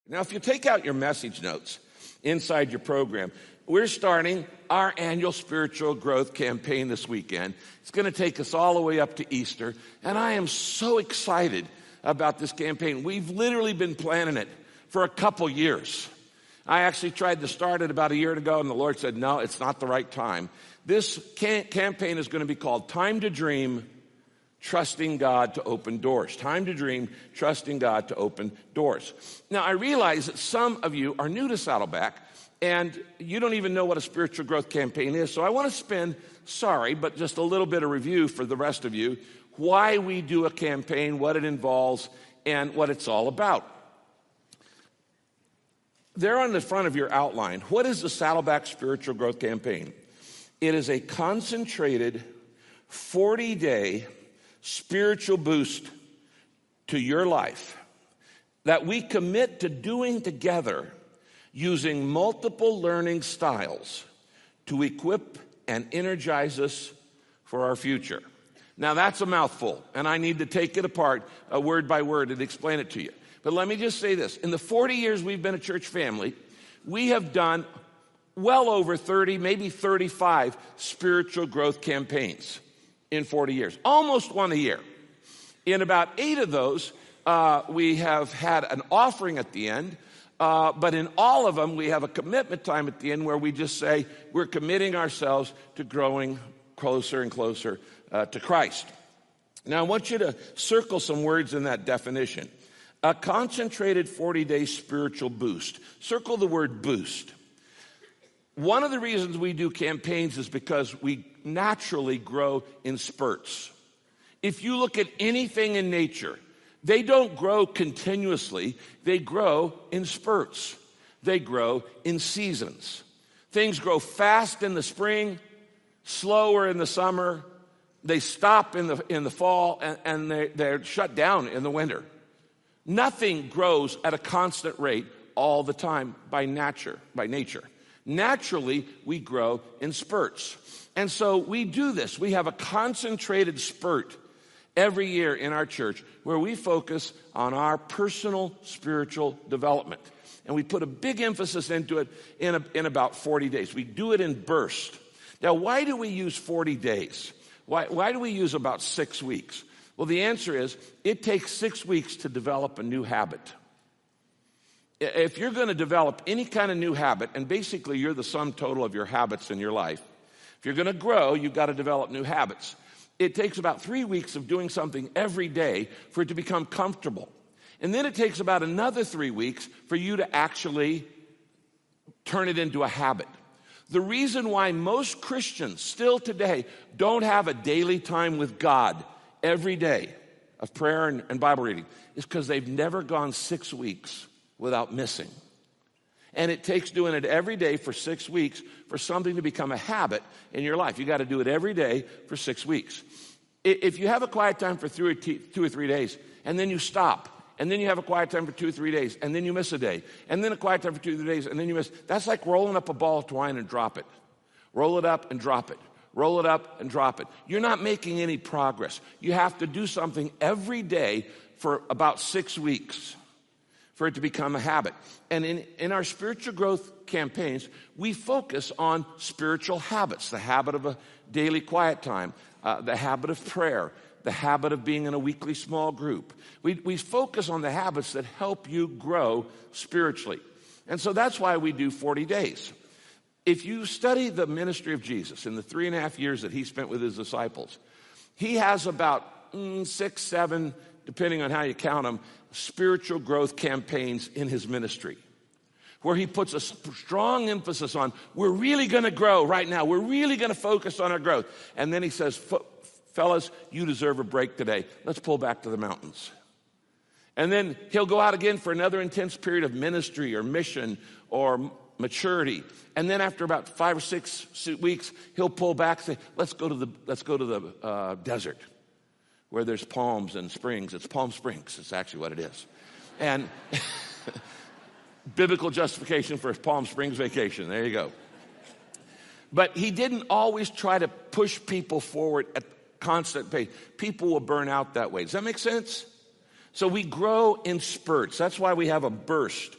Now, if you take out your message notes inside your program, we're starting our annual spiritual growth campaign this weekend. It's going to take us all the way up to Easter, and I am so excited about this campaign. We've literally been planning it for a couple years. I actually tried to start it about a year ago, and the Lord said, no, it's not the right time. This campaign is going to be called Time to Dream, Trusting God to Open Doors. Time to Dream, Trusting God to Open Doors. Now, I realize that some of you are new to Saddleback, and you don't even know what a spiritual growth campaign is. So I want to spend, but just a little bit of review for the rest of you, why we do a campaign, what it involves, and what it's all about. There on the front of your outline, what is the Saddleback Spiritual Growth Campaign? It is a concentrated 40-day spiritual boost to your life that we commit to doing together using multiple learning styles to equip and energize us for our future. Now, that's a mouthful, and I need to take it apart word by word and explain it to you. But let me just say this. In the 40 years we've been a church family, we have done well over 30, maybe 35 spiritual growth campaigns in 40 years, almost one a year. In about 8 of those, we have had an offering at the end, but in all of them, we have a commitment time at the end where we just say we're committing ourselves to growing closer and closer to Christ. Now, I want you to circle some words in that definition. A concentrated 40-day spiritual boost. Circle the word boost. One of the reasons we do campaigns is because we naturally grow in spurts. If you look at anything in nature, they don't grow continuously. They grow in spurts. They grow in seasons. Things grow fast in the spring, slower in the summer. They stop in the fall, and they're shut down in the winter. Nothing grows at a constant rate all the time by nature. Naturally, we grow in spurts. And so we do this. We have a concentrated spurt every year in our church where we focus on our personal spiritual development. And we put a big emphasis into it in about 40 days. We do it in bursts. Now, why do we use 40 days? Why do we use about 6 weeks? Well, the answer is it takes 6 weeks to develop a new habit. If you're going to develop any kind of new habit, and basically you're the sum total of your habits in your life, if you're going to grow, you've got to develop new habits. It takes about 3 weeks of doing something every day for it to become comfortable. And then it takes about another 3 weeks for you to actually turn it into a habit. The reason why most Christians still today don't have a daily time with God every day of prayer and Bible reading is because they've never gone 6 weeks without missing. And it takes doing it every day for 6 weeks for something to become a habit in your life. You got to do it every day for 6 weeks. If you have a quiet time for 2 or 3 days, and then you stop, and then you have a quiet time for 2 or 3 days, and then you miss a day, and then a quiet time for 2 or 3 days, and then you miss, that's like rolling up a ball of twine and drop it. Roll it up and drop it. Roll it up and drop it. You're not making any progress. You have to do something every day for about 6 weeks for it to become a habit. And in our spiritual growth campaigns, we focus on spiritual habits, the habit of a daily quiet time, the habit of prayer, the habit of being in a weekly small group. We focus on the habits that help you grow spiritually. And so that's why we do 40 days. If you study the ministry of Jesus in the 3.5 years that he spent with his disciples, he has about 6, 7, depending on how you count them, spiritual growth campaigns in his ministry, where he puts a strong emphasis on, we're really going to grow right now. We're really going to focus on our growth. And then he says, fellas, you deserve a break today. Let's pull back to the mountains. And then he'll go out again for another intense period of ministry or mission or maturity. And then after about 5 or 6 weeks, he'll pull back and say, let's go to the desert where there's palms and springs. It's Palm Springs. It's actually what it is. And biblical justification for Palm Springs vacation. There you go. But he didn't always try to push people forward at constant pace. People will burn out that way. Does that make sense? So we grow in spurts. That's why we have a burst.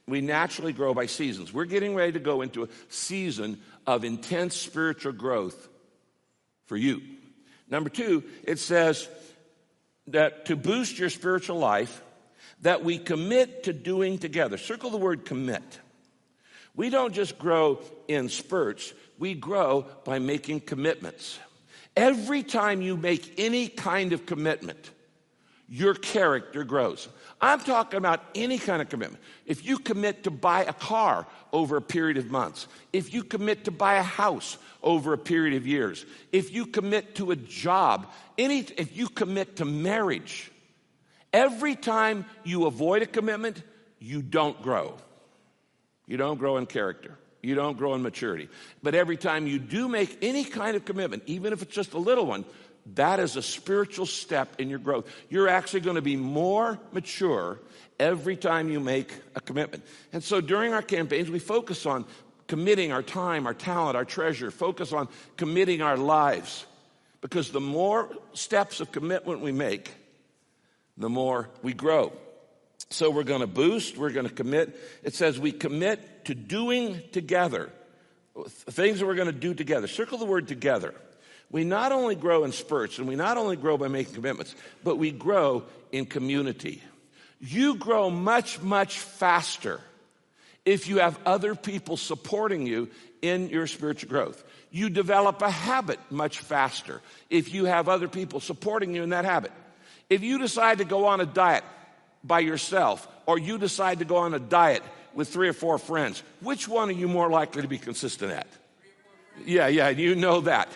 We naturally grow by seasons. We're getting ready to go into a season of intense spiritual growth for you. Number 2, it says that to boost your spiritual life, that we commit to doing together. Circle the word commit. We don't just grow in spurts. We grow by making commitments. Every time you make any kind of commitment, your character grows. I'm talking about any kind of commitment. If you commit to buy a car over a period of months, if you commit to buy a house over a period of years, if you commit to a job, if you commit to marriage, every time you avoid a commitment, you don't grow. You don't grow in character. You don't grow in maturity. But every time you do make any kind of commitment, even if it's just a little one, that is a spiritual step in your growth. You're actually going to be more mature every time you make a commitment. And so during our campaigns, we focus on committing our time, our talent, our treasure, focus on committing our lives. Because the more steps of commitment we make, the more we grow. So we're going to boost, we're going to commit. It says we commit to doing together, things that we're going to do together. Circle the word together. We not only grow in spurts, and we not only grow by making commitments, but we grow in community. You grow much, much faster if you have other people supporting you in your spiritual growth. You develop a habit much faster if you have other people supporting you in that habit. If you decide to go on a diet by yourself, or you decide to go on a diet with 3 or 4 friends, which one are you more likely to be consistent at? Yeah, you know that.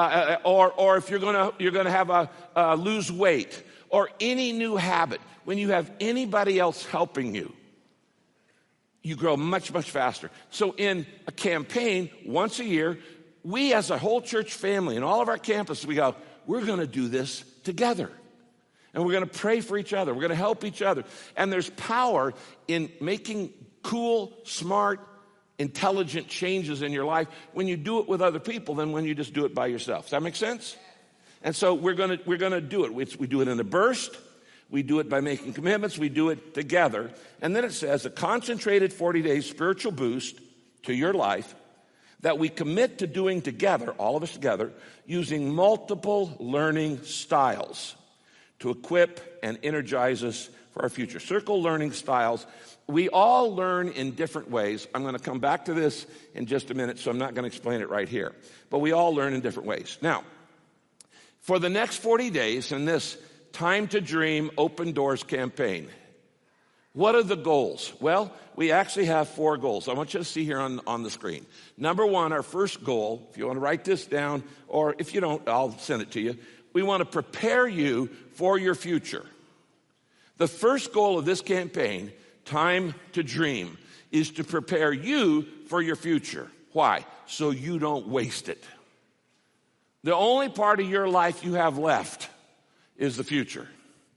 Or if you're gonna have a lose weight or any new habit, when you have anybody else helping you, you grow much, much faster. So in a campaign, once a year, we as a whole church family and all of our campuses, we go, we're going to do this together. And we're going to pray for each other. We're going to help each other. And there's power in making cool, smart, intelligent changes in your life when you do it with other people than when you just do it by yourself. Does that make sense? And so we're going to do it. We do it in a burst. We do it by making commitments. We do it together. And then it says a concentrated 40-day spiritual boost to your life that we commit to doing together, all of us together, using multiple learning styles to equip and energize us for our future. Circle learning styles. We all learn in different ways. I'm going to come back to this in just a minute, so I'm not going to explain it right here. But we all learn in different ways. Now, for the next 40 days in this Time to Dream Open Doors campaign, what are the goals? Well, we actually have 4 goals. I want you to see here on the screen. Number 1, our first goal, if you want to write this down, or if you don't, I'll send it to you. We want to prepare you for your future. The first goal of this campaign, Time to Dream, is to prepare you for your future. Why? So you don't waste it. The only part of your life you have left is the future.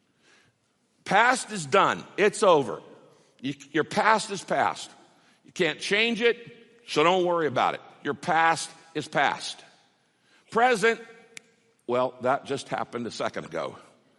Past is done. It's over. Your past is past. You can't change it, so don't worry about it. Your past is past. Present, well, that just happened a second ago.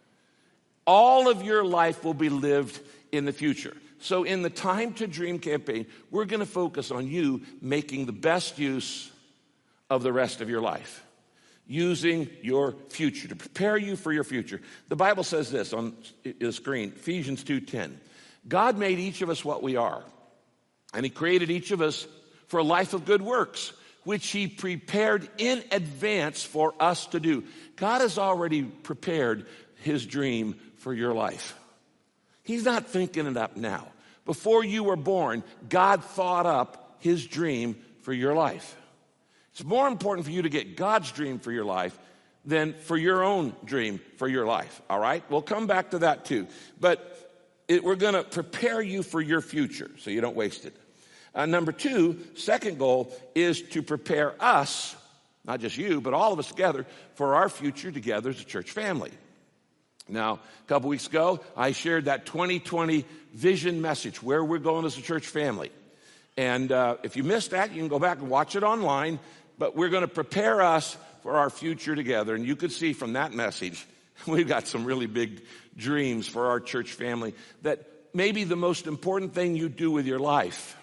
All of your life will be lived in the future. So in the Time to Dream campaign, we're going to focus on you making the best use of the rest of your life. Using your future, to prepare you for your future. The Bible says this on the screen, Ephesians 2:10. God made each of us what we are, and He created each of us for a life of good works, which He prepared in advance for us to do. God has already prepared His dream for your life. He's not thinking it up now. Before you were born, God thought up His dream for your life. It's more important for you to get God's dream for your life than for your own dream for your life, all right? We'll come back to that too. But we're going to prepare you for your future so you don't waste it. Number 2, second goal is to prepare us, not just you, but all of us together, for our future together as a church family. Now, a couple weeks ago, I shared that 2020 vision message, where we're going as a church family. And if you missed that, you can go back and watch it online. But we're going to prepare us for our future together. And you could see from that message, we've got some really big dreams for our church family that maybe the most important thing you do with your life,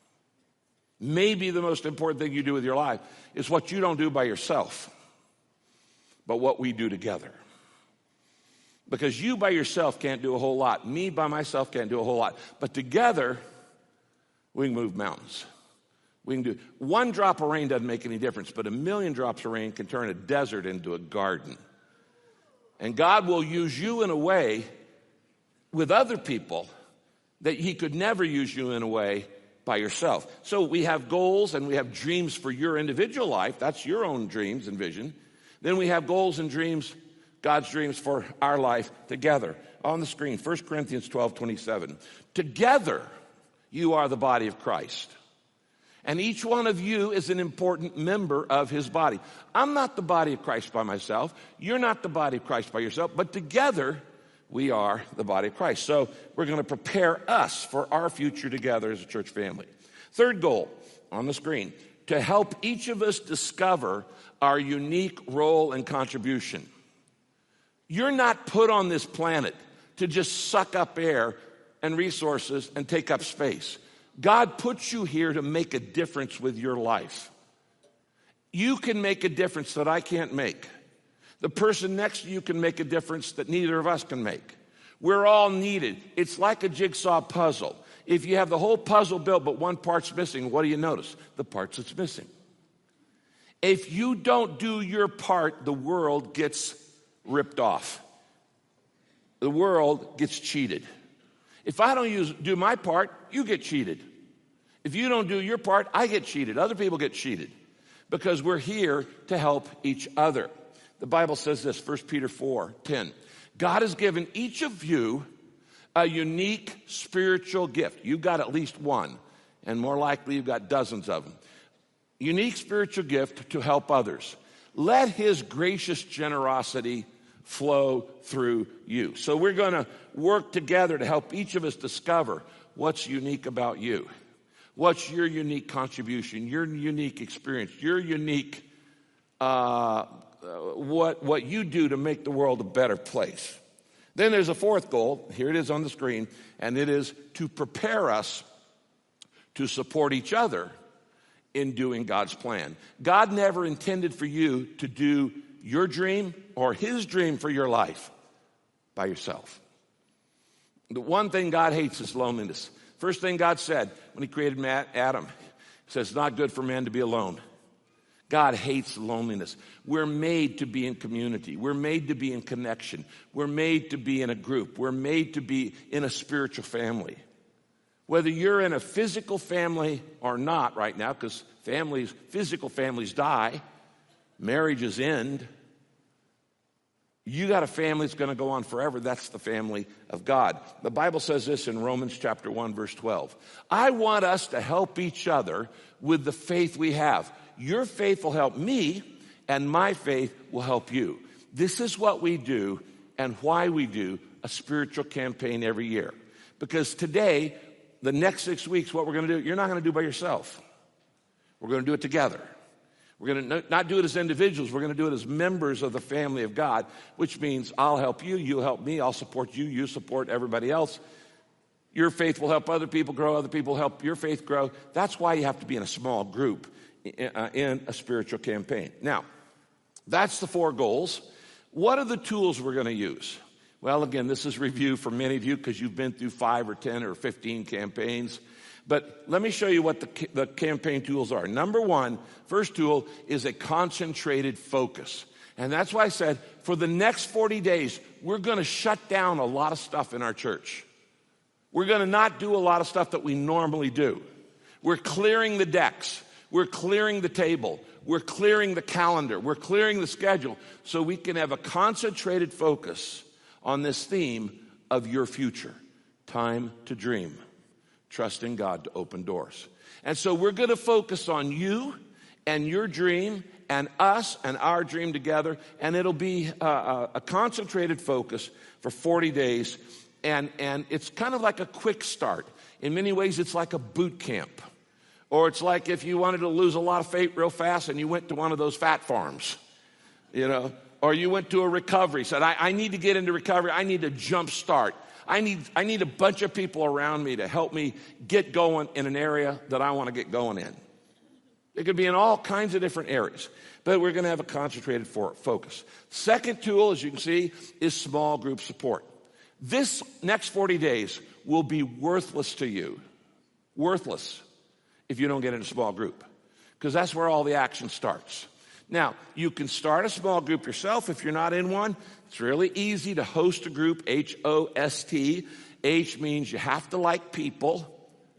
maybe the most important thing you do with your life is what you don't do by yourself, but what we do together. Because you by yourself can't do a whole lot. Me by myself can't do a whole lot. But together, we can move mountains. We can do one drop of rain doesn't make any difference, but 1,000,000 drops of rain can turn a desert into a garden. And God will use you in a way with other people that he could never use you in a way by yourself. So we have goals and we have dreams for your individual life. That's your own dreams and vision. Then we have goals and dreams, God's dreams for our life together. On the screen, 1 Corinthians 12:27. Together, you are the body of Christ. And each one of you is an important member of his body. I'm not the body of Christ by myself. You're not the body of Christ by yourself. But together, we are the body of Christ. So we're going to prepare us for our future together as a church family. Third goal on the screen, to help each of us discover our unique role and contribution. You're not put on this planet to just suck up air and resources and take up space. God puts you here to make a difference with your life. You can make a difference that I can't make. The person next to you can make a difference that neither of us can make. We're all needed. It's like a jigsaw puzzle. If you have the whole puzzle built but one part's missing, what do you notice? The parts that's missing. If you don't do your part, the world gets ripped off. The world gets cheated. If I don't do my part, you get cheated. If you don't do your part, I get cheated. Other people get cheated because we're here to help each other. The Bible says this, 1 Peter 4:10. God has given each of you a unique spiritual gift. You've got at least one, and more likely you've got dozens of them. Unique spiritual gift to help others. Let his gracious generosity flow through you. So we're going to work together to help each of us discover what's unique about you. What's your unique contribution, your unique experience, your unique what you do to make the world a better place. Then there's a fourth goal. Here it is on the screen, and it is to prepare us to support each other in doing God's plan. God never intended for you to do your dream or his dream for your life by yourself. The one thing God hates is loneliness. First thing God said when he created Adam, he says, it's not good for man to be alone. God hates loneliness. We're made to be in community. We're made to be in connection. We're made to be in a group. We're made to be in a spiritual family. Whether you're in a physical family or not right now, because physical families die, marriages end. You got a family that's going to go on forever. That's the family of God. The Bible says this in Romans chapter 1, verse 12. I want us to help each other with the faith we have. Your faith will help me, and my faith will help you. This is what we do and why we do a spiritual campaign every year. Because today, the next 6 weeks, what we're going to do, you're not going to do by yourself. We're going to do it together. We're going to not do it as individuals. We're going to do it as members of the family of God, which means I'll help you, you'll help me, I'll support you, you support everybody else. Your faith will help other people grow, other people help your faith grow. That's why you have to be in a small group in a spiritual campaign. Now, that's the 4 goals. What are the tools we're going to use? Well, again, this is review for many of you because you've been through 5 or 10 or 15 campaigns. But let me show you what the campaign tools are. Number 1, first tool is a concentrated focus. And that's why I said for the next 40 days, we're going to shut down a lot of stuff in our church. We're going to not do a lot of stuff that we normally do. We're clearing the decks. We're clearing the table. We're clearing the calendar. We're clearing the schedule so we can have a concentrated focus on this theme of your future. Time to dream. Trusting God to open doors. And so we're going to focus on you and your dream and us and our dream together. And it'll be a concentrated focus for 40 days. And it's kind of like a quick start. In many ways, it's like a boot camp. Or it's like if you wanted to lose a lot of weight real fast and you went to one of those fat farms, you know. Or you went to a recovery, said, I need to get into recovery. I need to jump start. I need a bunch of people around me to help me get going in an area that I want to get going in. It could be in all kinds of different areas, but we're going to have a concentrated focus. Second tool, as you can see, is small group support. This next 40 days will be worthless to you. Worthless if you don't get in a small group, because that's where all the action starts. Now, you can start a small group yourself if you're not in one. It's really easy to host a group, H-O-S-T. H means you have to like people.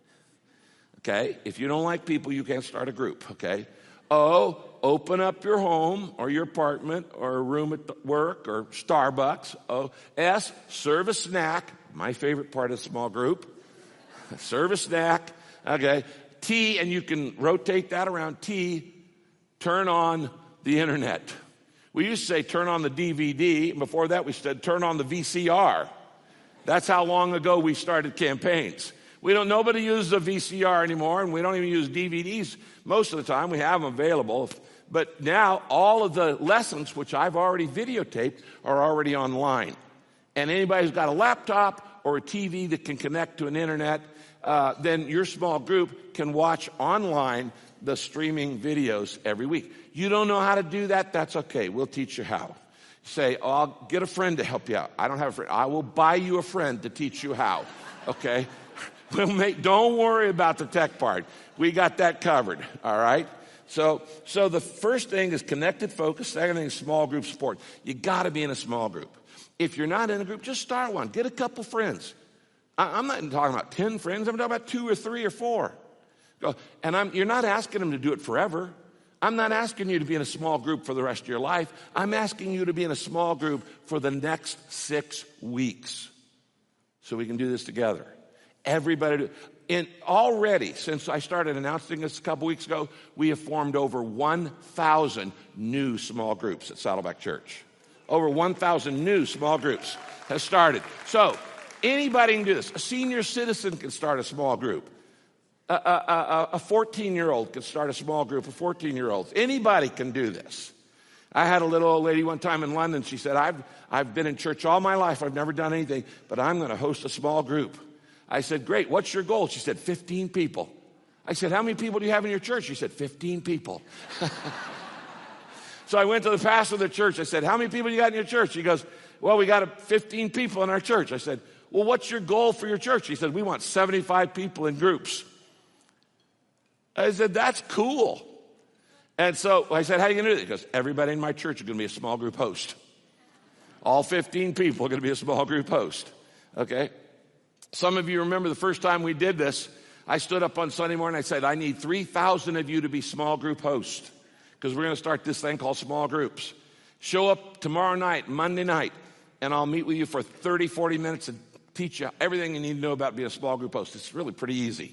Okay? If you don't like people, you can't start a group. Okay? O, open up your home or your apartment or a room at work or Starbucks. O, S, serve a snack. My favorite part of small group. Serve a snack. Okay? T, and you can rotate that around. T, turn on the internet. We used to say turn on the DVD. Before that, we said turn on the VCR. That's how long ago we started campaigns. Nobody uses a VCR anymore, and we don't even use DVDs most of the time. We have them available. But now all of the lessons, which I've already videotaped, are already online. And anybody who's got a laptop or a TV that can connect to an internet, then your small group can watch online the streaming videos every week. You don't know how to do that? That's okay. We'll teach you how. Say, oh, I'll get a friend to help you out. I don't have a friend. I will buy you a friend to teach you how. Okay? Don't worry about the tech part. We got that covered, all right? So the first thing is connected focus. Second thing is small group support. You got to be in a small group. If you're not in a group, just start one. Get a couple friends. I'm not talking about 10 friends. I'm talking about 2 or 3 or 4. And you're not asking them to do it forever. I'm not asking you to be in a small group for the rest of your life. I'm asking you to be in a small group for the next 6 weeks so we can do this together. Everybody, already, since I started announcing this a couple weeks ago, we have formed over 1,000 new small groups at Saddleback Church. Over 1,000 new small groups have started. So anybody can do this. A senior citizen can start a small group. A 14-year-old can start a small group of 14-year-olds. Anybody can do this. I had a little old lady one time in London. She said, I've been in church all my life. I've never done anything, but I'm going to host a small group. I said, great, what's your goal? She said, 15 people. I said, how many people do you have in your church? She said, 15 people. So I went to the pastor of the church. I said, how many people do you got in your church? He goes, well, we got 15 people in our church. I said, well, what's your goal for your church? He said, we want 75 people in groups. I said, that's cool. And so I said, how are you going to do that? He goes, everybody in my church is going to be a small group host. All 15 people are going to be a small group host. Okay? Some of you remember the first time we did this, I stood up on Sunday morning and I said, I need 3,000 of you to be small group hosts because we're going to start this thing called small groups. Show up tomorrow night, Monday night, and I'll meet with you for 30, 40 minutes and teach you everything you need to know about being a small group host. It's really pretty easy.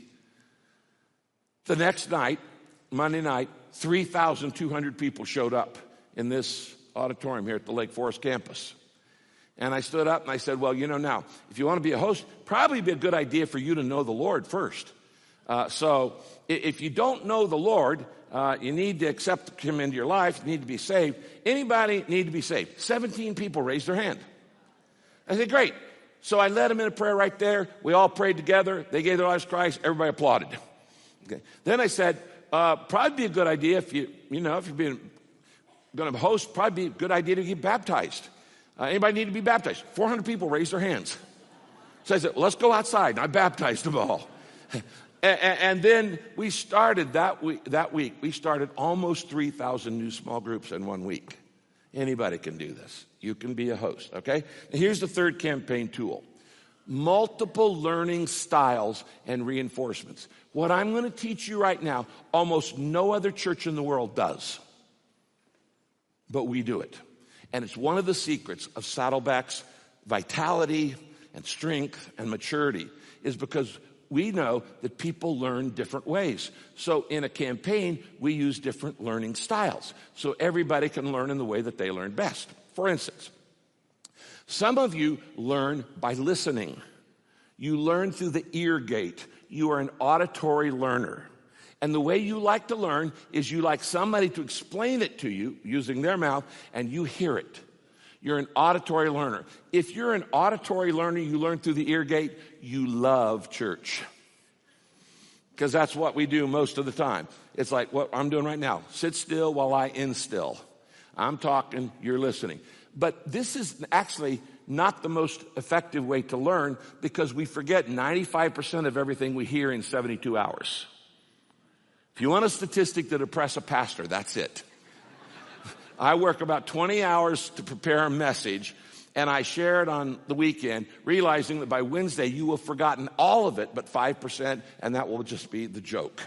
The next night, Monday night, 3,200 people showed up in this auditorium here at the Lake Forest campus. And I stood up and I said, well, now, if you want to be a host, probably be a good idea for you to know the Lord first. So if you don't know the Lord, you need to accept him into your life. You need to be saved. Anybody need to be saved? 17 people raised their hand. I said, great. So I led them in a prayer right there. We all prayed together. They gave their lives to Christ. Everybody applauded. Okay. Then I said, probably be a good idea if you're going to host, probably be a good idea to get baptized. Anybody need to be baptized? 400 people raised their hands. So I said, well, let's go outside. And I baptized them all. And then we started that week. We started almost 3,000 new small groups in 1 week. Anybody can do this. You can be a host, okay? Now here's the third campaign tool. Multiple learning styles and reinforcements. What I'm going to teach you right now, almost no other church in the world does. But we do it. And it's one of the secrets of Saddleback's vitality and strength and maturity is because we know that people learn different ways. So in a campaign, we use different learning styles. So everybody can learn in the way that they learn best. For instance, some of you learn by listening. You learn through the ear gate. You are an auditory learner. And the way you like to learn is you like somebody to explain it to you using their mouth, and you hear it. You're an auditory learner. If you're an auditory learner, you learn through the ear gate, you love church. Because that's what we do most of the time. It's like what I'm doing right now. Sit still while I instill. I'm talking, you're listening. But this is actually not the most effective way to learn because we forget 95% of everything we hear in 72 hours. If you want a statistic to depress a pastor, that's it. I work about 20 hours to prepare a message, and I share it on the weekend, realizing that by Wednesday you will have forgotten all of it but 5%, and that will just be the joke.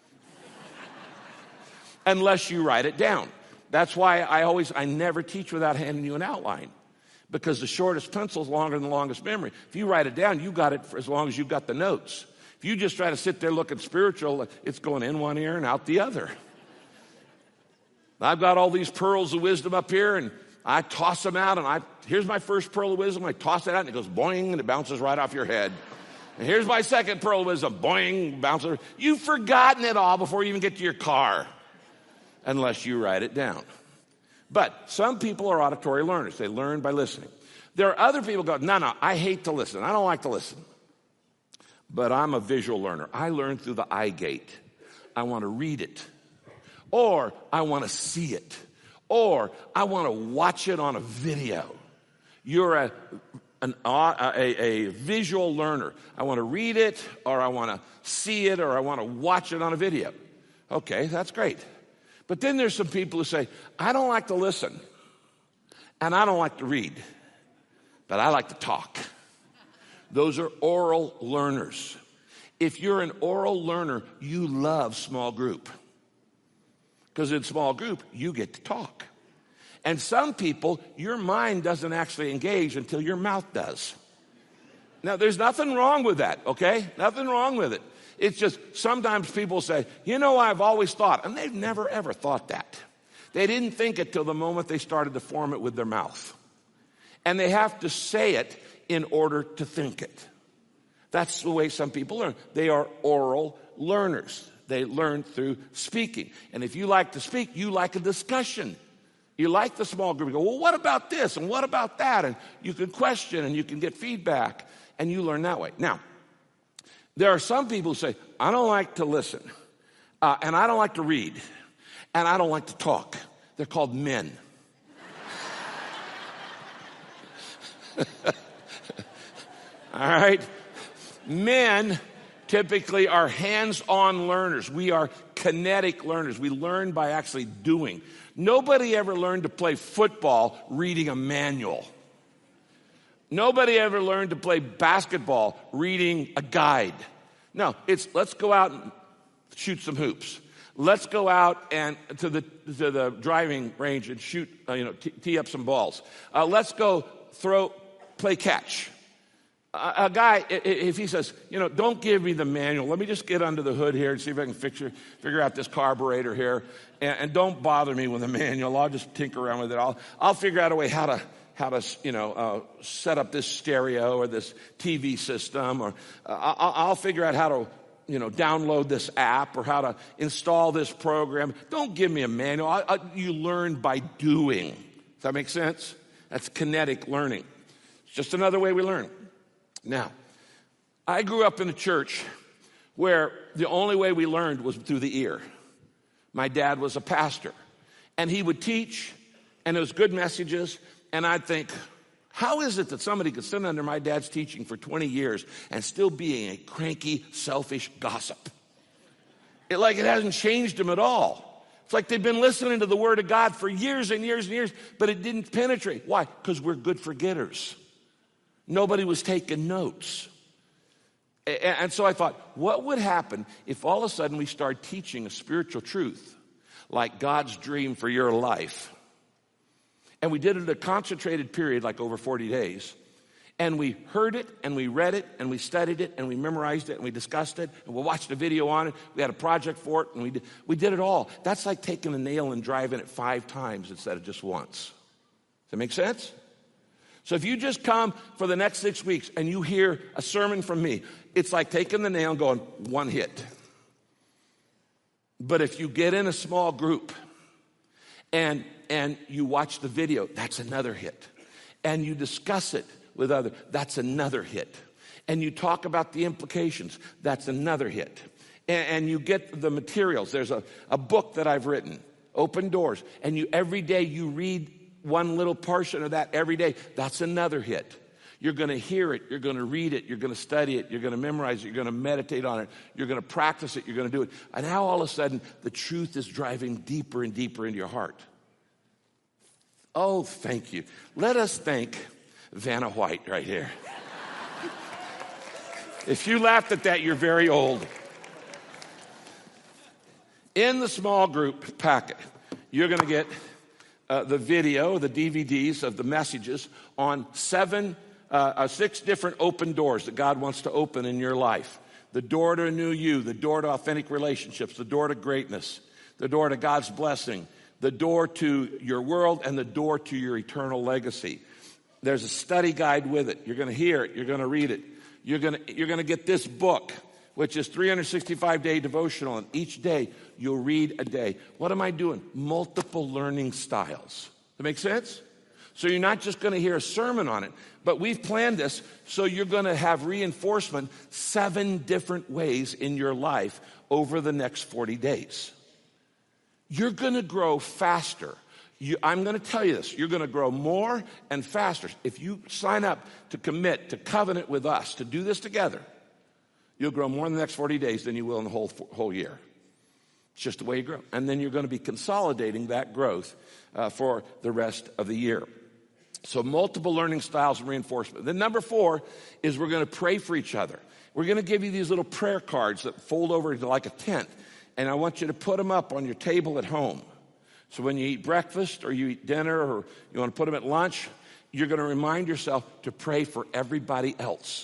Unless you write it down. That's why I never teach without handing you an outline. Because the shortest pencil is longer than the longest memory. If you write it down, you got it for as long as you've got the notes. If you just try to sit there looking spiritual, it's going in one ear and out the other. I've got all these pearls of wisdom up here, and I toss them out, and here's my first pearl of wisdom. I toss it out, and it goes boing, and it bounces right off your head. And here's my second pearl of wisdom, boing, bounces. You've forgotten it all before you even get to your car, unless you write it down. But some people are auditory learners. They learn by listening. There are other people who go, no, I hate to listen. I don't like to listen. But I'm a visual learner. I learn through the eye gate. I want to read it. Or I want to see it. Or I want to watch it on a video. You're a visual learner. I want to read it, or I want to see it, or I want to watch it on a video. Okay, that's great. But then there's some people who say, I don't like to listen, and I don't like to read, but I like to talk. Those are oral learners. If you're an oral learner, you love small group. Because in small group, you get to talk. And some people, your mind doesn't actually engage until your mouth does. Now, there's nothing wrong with that, okay? Nothing wrong with it. It's just sometimes people say, I've always thought, and they've never, ever thought that. They didn't think it till the moment they started to form it with their mouth. And they have to say it in order to think it. That's the way some people learn. They are oral learners. They learn through speaking. And if you like to speak, you like a discussion. You like the small group. You go, well, what about this and what about that? And you can question and you can get feedback, and you learn that way. Now, there are some people who say, I don't like to listen, and I don't like to read, and I don't like to talk. They're called men. All right? Men typically are hands-on learners. We are kinetic learners. We learn by actually doing. Nobody ever learned to play football reading a manual. Nobody ever learned to play basketball reading a guide. No, it's let's go out and shoot some hoops. Let's go out and to the driving range and shoot, tee up some balls. Let's go play catch. A guy, if he says, don't give me the manual. Let me just get under the hood here and see if I can figure out this carburetor here. And don't bother me with the manual. I'll just tinker around with it. I'll figure out a way how to set up this stereo or this TV system, or I'll figure out how to, download this app or how to install this program. Don't give me a manual. You learn by doing. Does that make sense? That's kinetic learning. It's just another way we learn. Now, I grew up in a church where the only way we learned was through the ear. My dad was a pastor, and he would teach, and it was good messages. And I'd think, how is it that somebody could sit under my dad's teaching for 20 years and still be a cranky, selfish gossip? It hasn't changed him at all. It's like they've been listening to the Word of God for years and years and years, but it didn't penetrate. Why? Because we're good forgetters. Nobody was taking notes. And so I thought, what would happen if all of a sudden we started teaching a spiritual truth like God's dream for your life? And we did it in a concentrated period, like over 40 days. And we heard it, and we read it, and we studied it, and we memorized it, and we discussed it, and we watched a video on it. We had a project for it, and we did it all. That's like taking a nail and driving it 5 times instead of just once. Does that make sense? So if you just come for the next 6 weeks and you hear a sermon from me, it's like taking the nail and going, one hit. But if you get in a small group and you watch the video, that's another hit. and you discuss it with others, that's another hit. And you talk about the implications, that's another hit. And you get the materials. There's a book that I've written, Open Doors, and every day you read one little portion of that every day. That's another hit. You're going to hear it, you're going to read it, you're going to study it, you're going to memorize it, you're going to meditate on it, you're going to practice it, you're going to do it. And now all of a sudden, the truth is driving deeper and deeper into your heart. Oh, thank you. Let us thank Vanna White right here. If you laughed at that, you're very old. In the small group packet, you're going to get the video, the DVDs of the messages on 6 different open doors that God wants to open in your life. The door to a new you, the door to authentic relationships, the door to greatness, the door to God's blessing, the door to your world, and the door to your eternal legacy. There's a study guide with it. You're going to hear it. You're going to read it. You're going to get this book, which is 365-day devotional, and each day you'll read a day. What am I doing? Multiple learning styles. That make sense? So you're not just going to hear a sermon on it, but we've planned this so you're going to have reinforcement 7 different ways in your life over the next 40 days. You're going to grow faster. I'm going to tell you this. You're going to grow more and faster. If you sign up to commit, to covenant with us, to do this together, you'll grow more in the next 40 days than you will in the whole year. It's just the way you grow. And then you're going to be consolidating that growth for the rest of the year. So multiple learning styles and reinforcement. Then number 4 is we're going to pray for each other. We're going to give you these little prayer cards that fold over into like a tent. And I want you to put them up on your table at home. So when you eat breakfast or you eat dinner or you want to put them at lunch, you're going to remind yourself to pray for everybody else.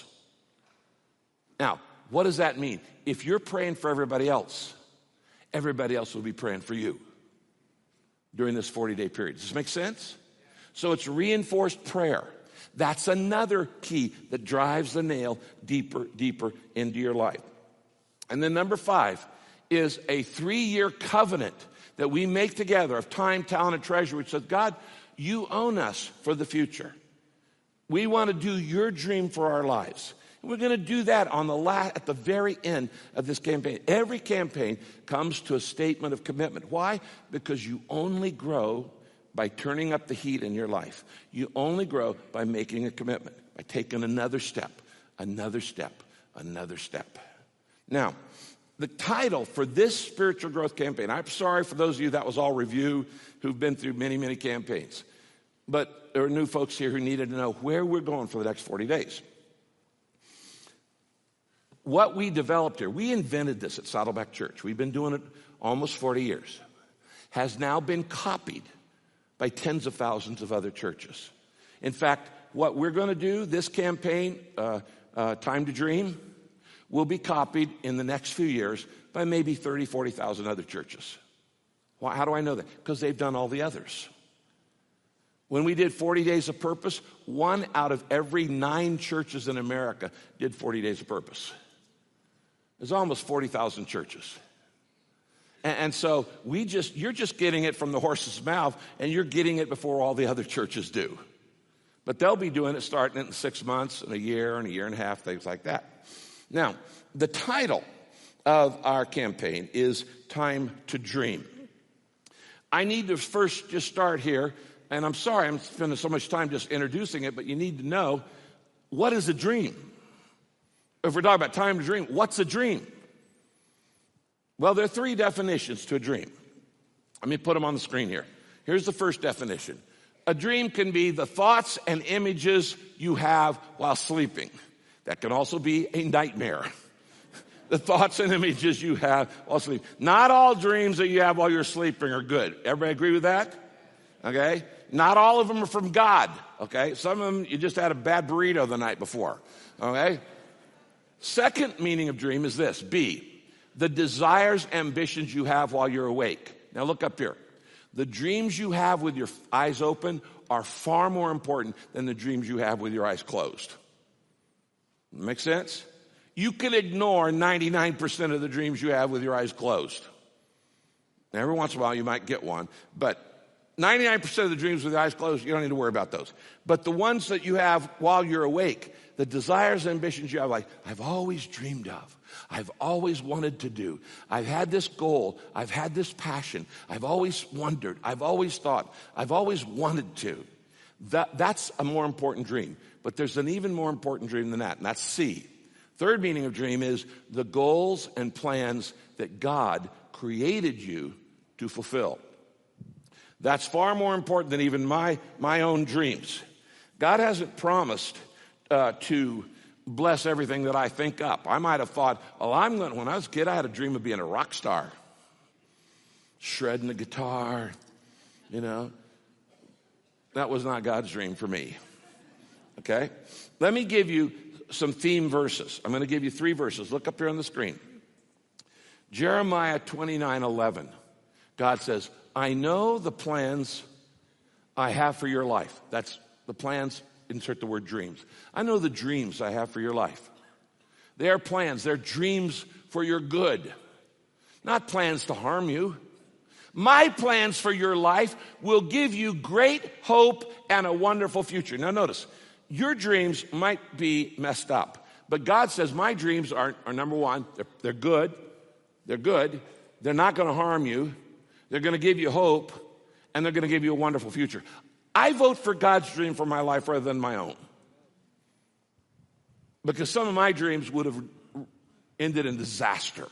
Now, what does that mean? If you're praying for everybody else will be praying for you during this 40-day period. Does this make sense? So it's reinforced prayer. That's another key that drives the nail deeper, deeper into your life. And then number 5 is a 3-year covenant that we make together of time, talent, and treasure, which says, God, you own us for the future. We want to do your dream for our lives. And we're going to do that at the very end of this campaign. Every campaign comes to a statement of commitment. Why? Because you only grow by turning up the heat in your life. You only grow by making a commitment, by taking another step, another step, another step. Now, the title for this spiritual growth campaign, I'm sorry for those of you that was all review who've been through many, many campaigns. But there are new folks here who needed to know where we're going for the next 40 days. What we developed here, we invented this at Saddleback Church. We've been doing it almost 40 years. Has now been copied by tens of thousands of other churches. In fact, what we're going to do, this campaign, Time to Dream, will be copied in the next few years by maybe 30, 40,000 other churches. Why? How do I know that? Because they've done all the others. When we did 40 Days of Purpose, 1 out of every 9 churches in America did 40 Days of Purpose. There's almost 40,000 churches. And so you're just getting it from the horse's mouth, and you're getting it before all the other churches do. But they'll be doing it starting in 6 months and a year and a half, things like that. Now, the title of our campaign is Time to Dream. I need to first just start here, and I'm sorry I'm spending so much time just introducing it, but you need to know, what is a dream? If we're talking about time to dream, what's a dream? Well, there are 3 definitions to a dream. Let me put them on the screen here. Here's the first definition. A dream can be the thoughts and images you have while sleeping. That can also be a nightmare. The thoughts and images you have while sleeping. Not all dreams that you have while you're sleeping are good. Everybody agree with that? Okay? Not all of them are from God. Okay? Some of them, you just had a bad burrito the night before. Okay? Second meaning of dream is this. B, the desires, ambitions you have while you're awake. Now look up here. The dreams you have with your eyes open are far more important than the dreams you have with your eyes closed. Make sense? You can ignore 99% of the dreams you have with your eyes closed. Now, every once in a while you might get one, but 99% of the dreams with the eyes closed, you don't need to worry about those. But the ones that you have while you're awake, the desires and ambitions you have, like, I've always dreamed of, I've always wanted to do, I've had this goal, I've had this passion, I've always wondered, I've always thought, I've always wanted to. That's a more important dream. But there's an even more important dream than that, and that's C. Third meaning of dream is the goals and plans that God created you to fulfill. That's far more important than even my own dreams. God hasn't promised to bless everything that I think up. I might have thought, when I was a kid, I had a dream of being a rock star. Shredding the guitar, That was not God's dream for me. Okay? Let me give you some theme verses. I'm going to give you 3 verses. Look up here on the screen. Jeremiah 29:11. God says, I know the plans I have for your life. That's the plans, insert the word dreams. I know the dreams I have for your life. They are plans, they're dreams for your good, not plans to harm you. My plans for your life will give you great hope and a wonderful future. Now notice, your dreams might be messed up, but God says my dreams are number one, they're good. They're good. They're not going to harm you. They're going to give you hope, and they're going to give you a wonderful future. I vote for God's dream for my life rather than my own. Because some of my dreams would have ended in disaster.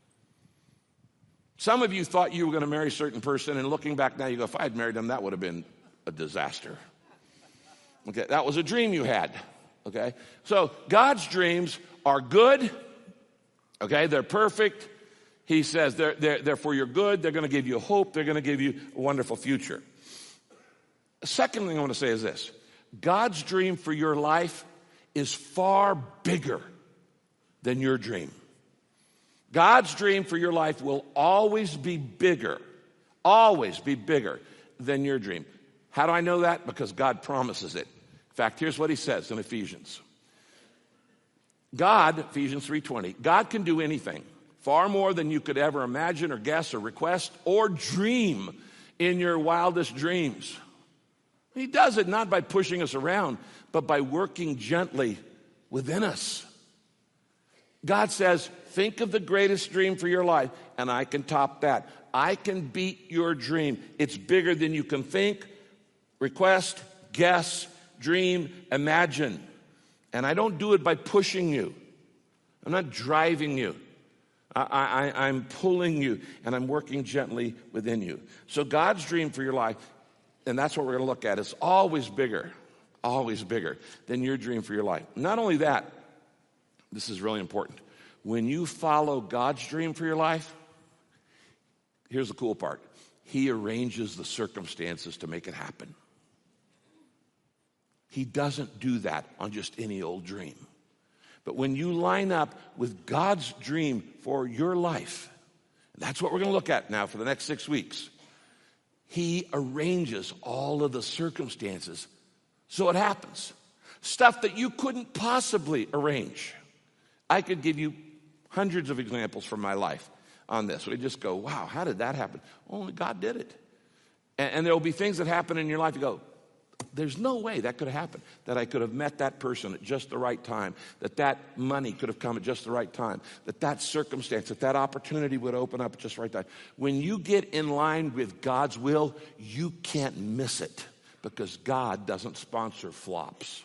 Some of you thought you were going to marry a certain person, and looking back now, you go, if I had married them, that would have been a disaster. Okay, that was a dream you had. Okay, so God's dreams are good. Okay, they're perfect. He says they're for your good. They're going to give you hope. They're going to give you a wonderful future. The second thing I want to say is this. God's dream for your life is far bigger than your dream. God's dream for your life will always be bigger than your dream. How do I know that? Because God promises it. In fact, here's what he says in Ephesians. Ephesians 3:20, God can do anything, far more than you could ever imagine or guess or request or dream in your wildest dreams. He does it not by pushing us around, but by working gently within us. God says, think of the greatest dream for your life, and I can top that. I can beat your dream. It's bigger than you can think, request, guess, dream, imagine. And I don't do it by pushing you. I'm not driving you. I'm pulling you, and I'm working gently within you. So God's dream for your life, and that's what we're going to look at, is always bigger than your dream for your life. Not only that, this is really important. When you follow God's dream for your life, here's the cool part. He arranges the circumstances to make it happen. He doesn't do that on just any old dream. But when you line up with God's dream for your life, that's what we're going to look at now for the next 6 weeks. He arranges all of the circumstances so it happens. Stuff that you couldn't possibly arrange. I could give you hundreds of examples from my life on this. We just go, wow, how did that happen? Only God did it. And there will be things that happen in your life. You go, there's no way that could have happened, that I could have met that person at just the right time, that money could have come at just the right time, that circumstance, that opportunity would open up at just the right time. When you get in line with God's will, you can't miss it because God doesn't sponsor flops.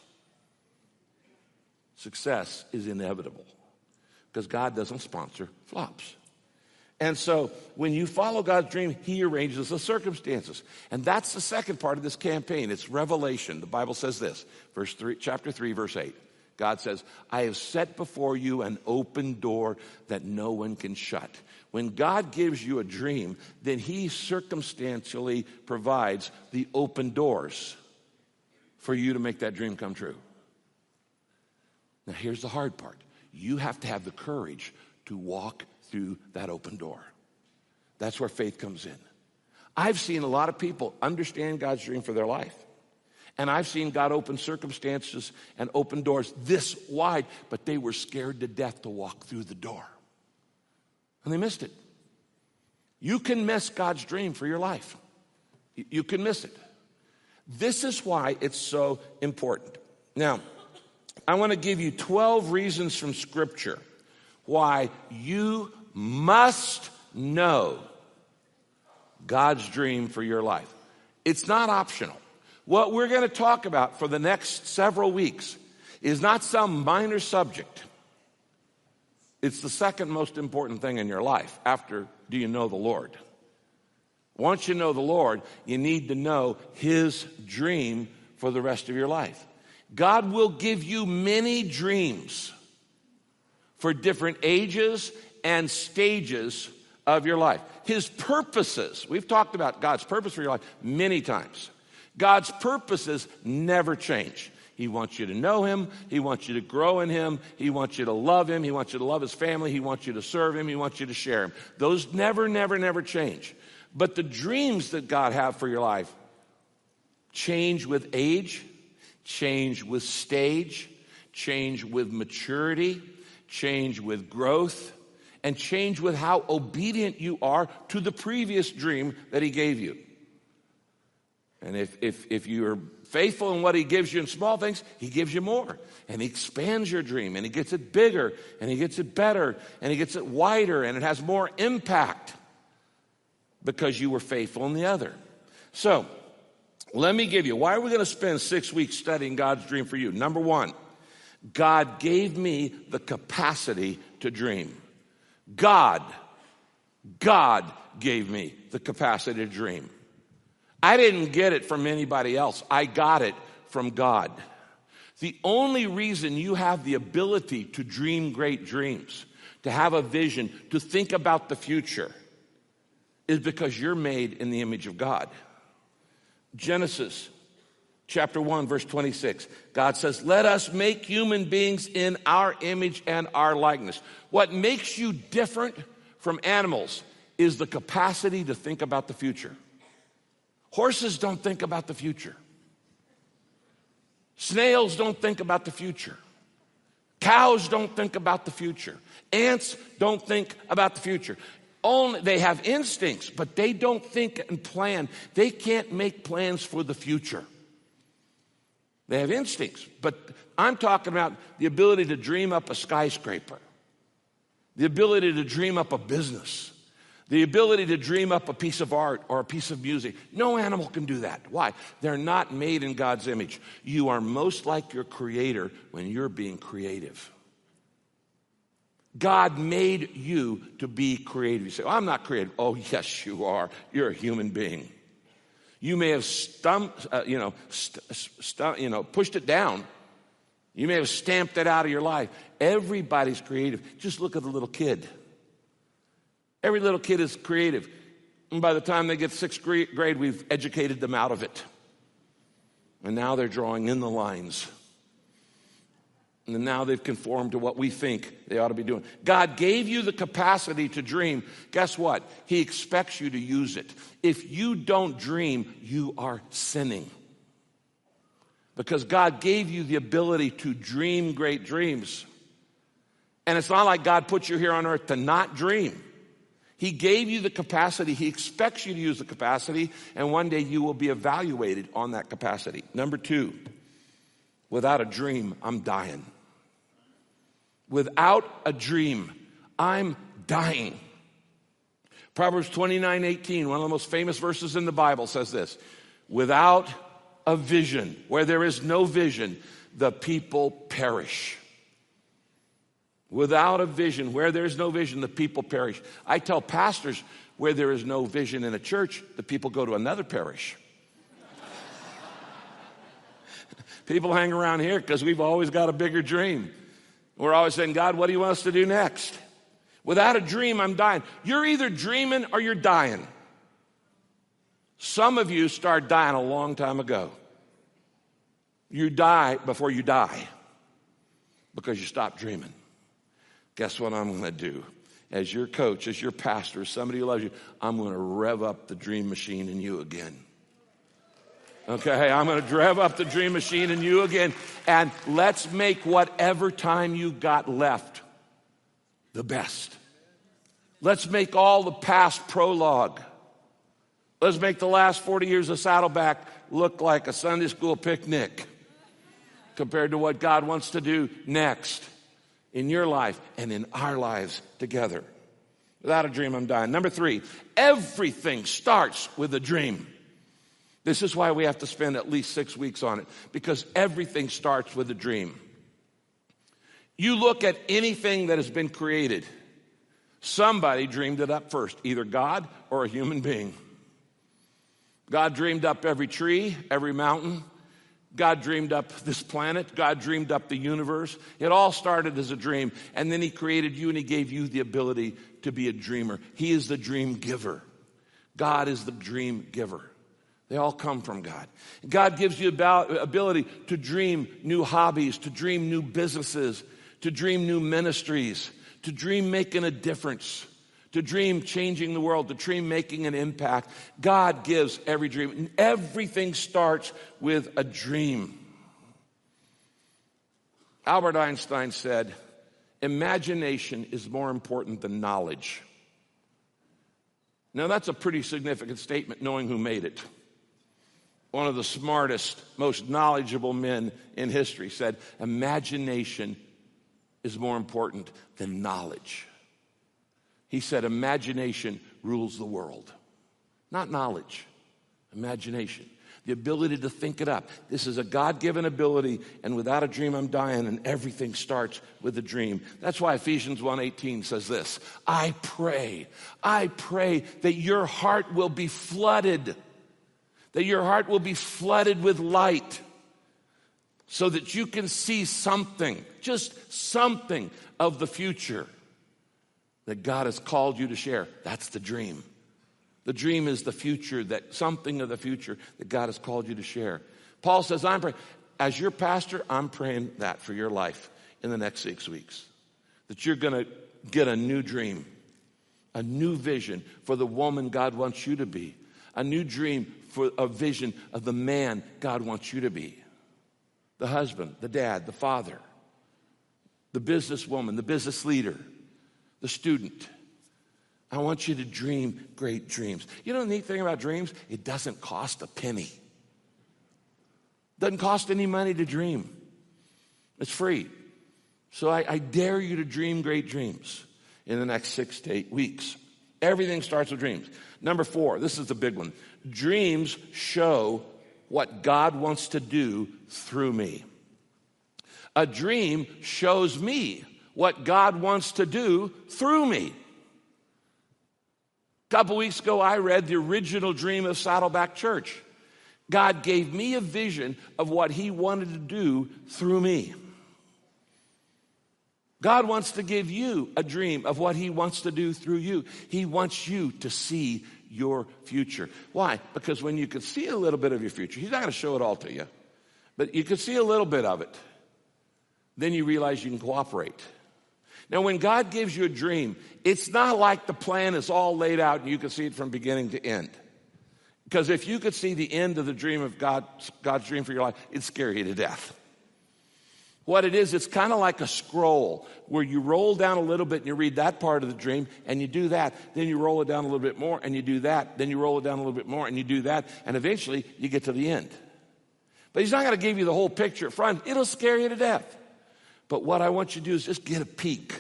Success is inevitable because God doesn't sponsor flops. And so when you follow God's dream, he arranges the circumstances. And that's the second part of this campaign. It's revelation. The Bible says this, chapter 3, verse 8. God says, I have set before you an open door that no one can shut. When God gives you a dream, then he circumstantially provides the open doors for you to make that dream come true. Now here's the hard part. You have to have the courage to walk through that open door. That's where faith comes in. I've seen a lot of people understand God's dream for their life. And I've seen God open circumstances and open doors this wide, but they were scared to death to walk through the door. And they missed it. You can miss God's dream for your life. You can miss it. This is why it's so important. Now, I want to give you 12 reasons from Scripture why you must know God's dream for your life. It's not optional. What we're going to talk about for the next several weeks is not some minor subject. It's the second most important thing in your life after do you know the Lord? Once you know the Lord, you need to know His dream for the rest of your life. God will give you many dreams for different ages and stages of your life. His purposes, we've talked about God's purpose for your life many times. God's purposes never change. He wants you to know Him. He wants you to grow in Him. He wants you to love Him. He wants you to love His family. He wants you to serve Him. He wants you to share Him. Those never change. But the dreams that God has for your life change with age, change with stage, change with maturity, change with growth, and change with how obedient you are to the previous dream that He gave you. And if you're faithful in what He gives you in small things, He gives you more. And He expands your dream, and He gets it bigger, and He gets it better, and He gets it wider, and it has more impact because you were faithful in the other. So, let me give you, why are we going to spend 6 weeks studying God's dream for you? Number one, God gave me the capacity to dream. God gave me the capacity to dream. I didn't get it from anybody else. I got it from God. The only reason you have the ability to dream great dreams, to have a vision, to think about the future, is because you're made in the image of God. Genesis chapter 1, verse 26. God says, let us make human beings in our image and our likeness. What makes you different from animals is the capacity to think about the future. Horses don't think about the future. Snails don't think about the future. Cows don't think about the future. Ants don't think about the future. They have instincts, but they don't think and plan. They can't make plans for the future. They have instincts, but I'm talking about the ability to dream up a skyscraper, the ability to dream up a business, the ability to dream up a piece of art or a piece of music. No animal can do that. Why? They're not made in God's image. You are most like your Creator when you're being creative. God made you to be creative. You say, I'm not creative. Oh, yes, you are. You're a human being. You may have pushed it down. You may have stamped it out of your life. Everybody's creative. Just look at the little kid. Every little kid is creative. And by the time they get 6th grade, we've educated them out of it. And now they're drawing in the lines. And now they've conformed to what we think they ought to be doing. God gave you the capacity to dream. Guess what? He expects you to use it. If you don't dream, you are sinning. Because God gave you the ability to dream great dreams. And it's not like God put you here on earth to not dream. He gave you the capacity. He expects you to use the capacity. And one day you will be evaluated on that capacity. Number 2, without a dream, I'm dying. Without a dream, I'm dying. Proverbs 29:18, one of the most famous verses in the Bible, says this: without a vision, where there is no vision, the people perish. Without a vision, where there is no vision, the people perish. I tell pastors, where there is no vision in a church, the people go to another parish. People hang around here because we've always got a bigger dream. We're always saying, God, what do you want us to do next? Without a dream, I'm dying. You're either dreaming or you're dying. Some of you start dying a long time ago. You die before you die because you stopped dreaming. Guess what I'm going to do? As your coach, as your pastor, as somebody who loves you, I'm going to rev up the dream machine in you again. Okay, I'm going to rev up the dream machine in you again, and let's make whatever time you got left the best. Let's make all the past prologue. Let's make the last 40 years of Saddleback look like a Sunday school picnic compared to what God wants to do next in your life and in our lives together. Without a dream, I'm dying. Number 3, everything starts with a dream. This is why we have to spend at least 6 weeks on it, because everything starts with a dream. You look at anything that has been created, somebody dreamed it up first, either God or a human being. God dreamed up every tree, every mountain. God dreamed up this planet. God dreamed up the universe. It all started as a dream. And then he created you and he gave you the ability to be a dreamer. He is the dream giver. God is the dream giver. They all come from God. God gives you ability to dream new hobbies, to dream new businesses, to dream new ministries, to dream making a difference, to dream changing the world, to dream making an impact. God gives every dream. And everything starts with a dream. Albert Einstein said, imagination is more important than knowledge. Now that's a pretty significant statement, knowing who made it. One of the smartest, most knowledgeable men in history said, imagination is more important than knowledge. He said, imagination rules the world. Not knowledge, imagination. The ability to think it up. This is a God-given ability, and without a dream, I'm dying, and everything starts with a dream. That's why Ephesians 1:18 says this, I pray that your heart will be flooded, that your heart will be flooded with light, so that you can see something, just something of the future that God has called you to share. That's the dream. The dream is the future, that something of the future that God has called you to share. Paul says, I'm praying. As your pastor, I'm praying that for your life in the next 6 weeks. That you're going to get a new dream, a new vision for the woman God wants you to be, a new dream for a vision of the man God wants you to be. The husband, the dad, the father, the businesswoman, the business leader, the student. I want you to dream great dreams. You know the neat thing about dreams? It doesn't cost a penny. It doesn't cost any money to dream. It's free. So I dare you to dream great dreams in the next 6 to 8 weeks. Everything starts with dreams. Number 4, this is the big one. Dreams show what God wants to do through me. A dream shows me what God wants to do through me. A couple weeks ago, I read the original dream of Saddleback Church. God gave me a vision of what he wanted to do through me. God wants to give you a dream of what he wants to do through you. He wants you to see your future. Why? Because when you can see a little bit of your future, he's not going to show it all to you, but you can see a little bit of it, then you realize you can cooperate. Now, when God gives you a dream, it's not like the plan is all laid out and you can see it from beginning to end. Because if you could see the end of the dream of God's dream for your life, it'd scare you to death. What it is, it's kind of like a scroll where you roll down a little bit and you read that part of the dream and you do that. Then you roll it down a little bit more and you do that. Then you roll it down a little bit more and you do that. And eventually you get to the end. But he's not going to give you the whole picture up front. It'll scare you to death. But what I want you to do is just get a peek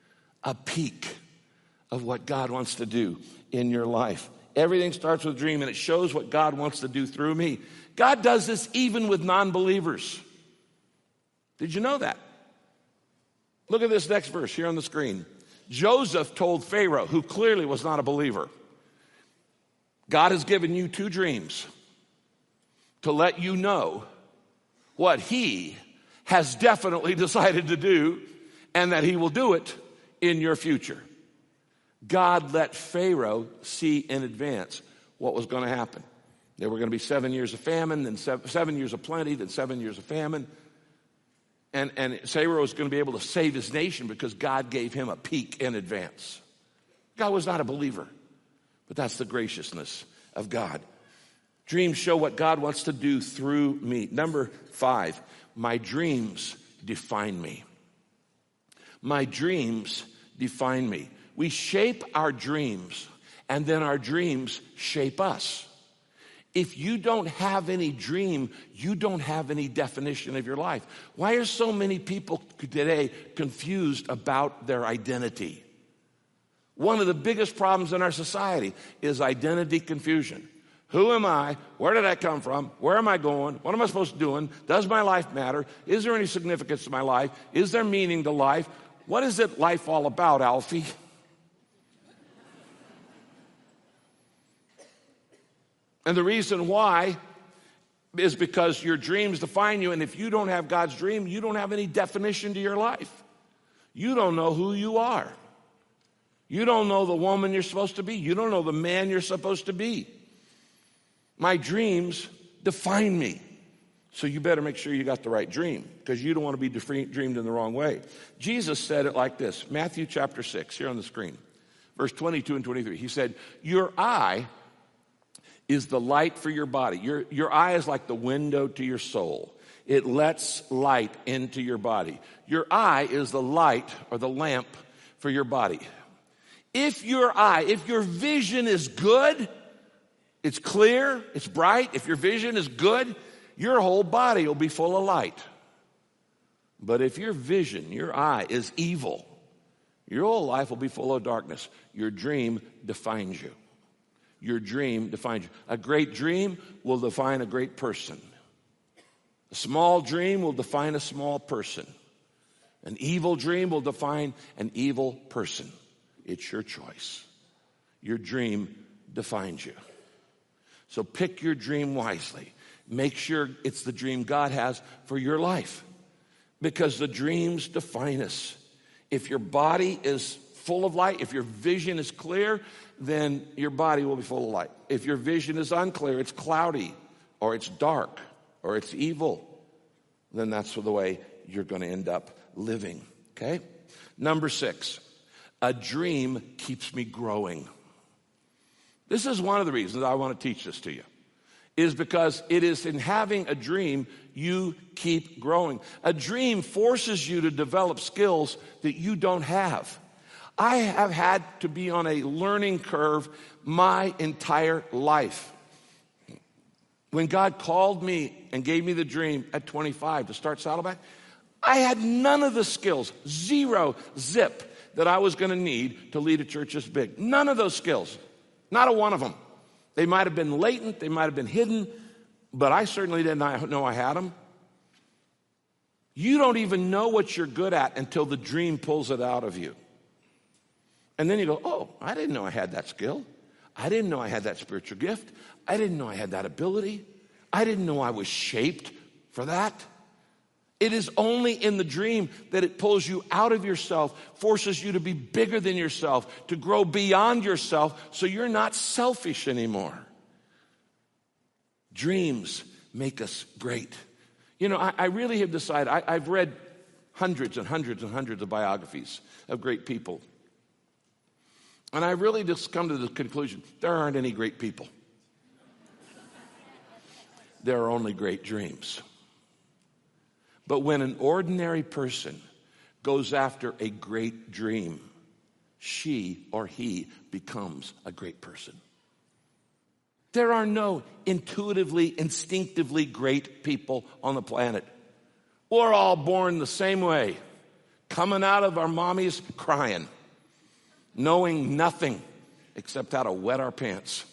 of what God wants to do in your life. Everything starts with a dream, and it shows what God wants to do through me. God does this even with non-believers. Did you know that? Look at this next verse here on the screen. Joseph told Pharaoh, who clearly was not a believer, God has given you 2 dreams to let you know what he has definitely decided to do, and that he will do it in your future. God let Pharaoh see in advance what was going to happen. There were going to be 7 years of famine, then 7 years of plenty, then 7 years of famine. And Pharaoh was going to be able to save his nation because God gave him a peek in advance. God was not a believer, but that's the graciousness of God. Dreams show what God wants to do through me. Number 5, my dreams define me. My dreams define me. We shape our dreams, and then our dreams shape us. If you don't have any dream, you don't have any definition of your life. Why are so many people today confused about their identity? One of the biggest problems in our society is identity confusion. Who am I? Where did I come from? Where am I going? What am I supposed to be doing? Does my life matter? Is there any significance to my life? Is there meaning to life? What is it life all about, Alfie? And the reason why is because your dreams define you, and if you don't have God's dream, you don't have any definition to your life. You don't know who you are. You don't know the woman you're supposed to be. You don't know the man you're supposed to be. My dreams define me. So you better make sure you got the right dream, because you don't want to be dreamed in the wrong way. Jesus said it like this, Matthew chapter 6, here on the screen, verse 22 and 23. He said, your eye is the light for your body. Your eye is like the window to your soul. It lets light into your body. Your eye is the light or the lamp for your body. If your vision is good, it's clear, it's bright. If your vision is good, your whole body will be full of light. But if your vision, your eye is evil, your whole life will be full of darkness. Your dream defines you. Your dream defines you. A great dream will define a great person. A small dream will define a small person. An evil dream will define an evil person. It's your choice. Your dream defines you. So pick your dream wisely. Make sure it's the dream God has for your life, because the dreams define us. If your body is full of light, if your vision is clear, then your body will be full of light. If your vision is unclear, it's cloudy, or it's dark, or it's evil, then that's the way you're going to end up living, okay? Number 6, a dream keeps me growing. This is one of the reasons I want to teach this to you, is because it is in having a dream you keep growing. A dream forces you to develop skills that you don't have. I have had to be on a learning curve my entire life. When God called me and gave me the dream at 25 to start Saddleback, I had none of the skills, zero, zip, that I was going to need to lead a church this big. None of those skills, not a one of them. They might have been latent, they might have been hidden, but I certainly didn't know I had them. You don't even know what you're good at until the dream pulls it out of you. And then you go, oh, I didn't know I had that skill. I didn't know I had that spiritual gift. I didn't know I had that ability. I didn't know I was shaped for that. It is only in the dream that it pulls you out of yourself, forces you to be bigger than yourself, to grow beyond yourself, so you're not selfish anymore. Dreams make us great. You know, I really have decided, I've read hundreds and hundreds and hundreds of biographies of great people. And I really just come to the conclusion, there aren't any great people. There are only great dreams. But when an ordinary person goes after a great dream, she or he becomes a great person. There are no intuitively, instinctively great people on the planet. We're all born the same way, coming out of our mommies crying, knowing nothing except how to wet our pants.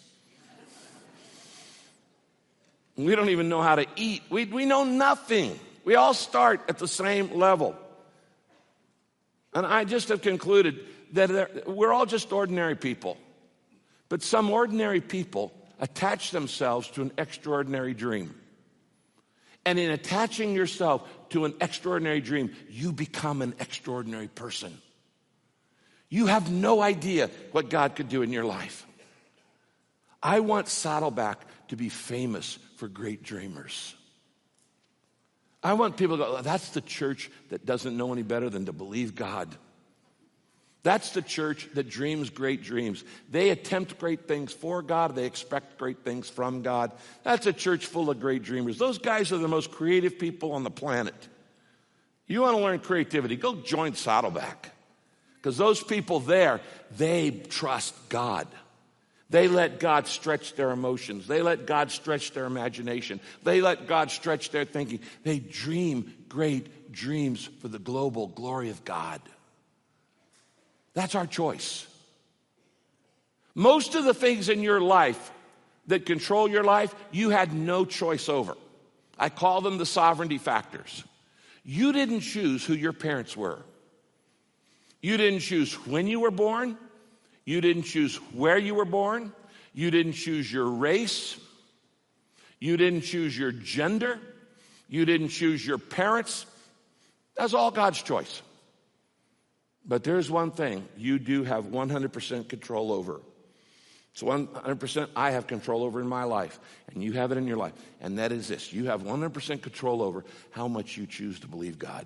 We don't even know how to eat. We know nothing. We all start at the same level. And I just have concluded that we're all just ordinary people. But some ordinary people attach themselves to an extraordinary dream. And in attaching yourself to an extraordinary dream, you become an extraordinary person. You have no idea what God could do in your life. I want Saddleback to be famous for great dreamers. I want people to go, oh, that's the church that doesn't know any better than to believe God. That's the church that dreams great dreams. They attempt great things for God. They expect great things from God. That's a church full of great dreamers. Those guys are the most creative people on the planet. You want to learn creativity, go join Saddleback. Because those people there, they trust God. They let God stretch their emotions. They let God stretch their imagination. They let God stretch their thinking. They dream great dreams for the global glory of God. That's our choice. Most of the things in your life that control your life, you had no choice over. I call them the sovereignty factors. You didn't choose who your parents were. You didn't choose when you were born. You didn't choose where you were born. You didn't choose your race. You didn't choose your gender. You didn't choose your parents. That's all God's choice. But there's one thing you do have 100% control over. It's 100% I have control over in my life, and you have it in your life. And that is this. You have 100% control over how much you choose to believe God.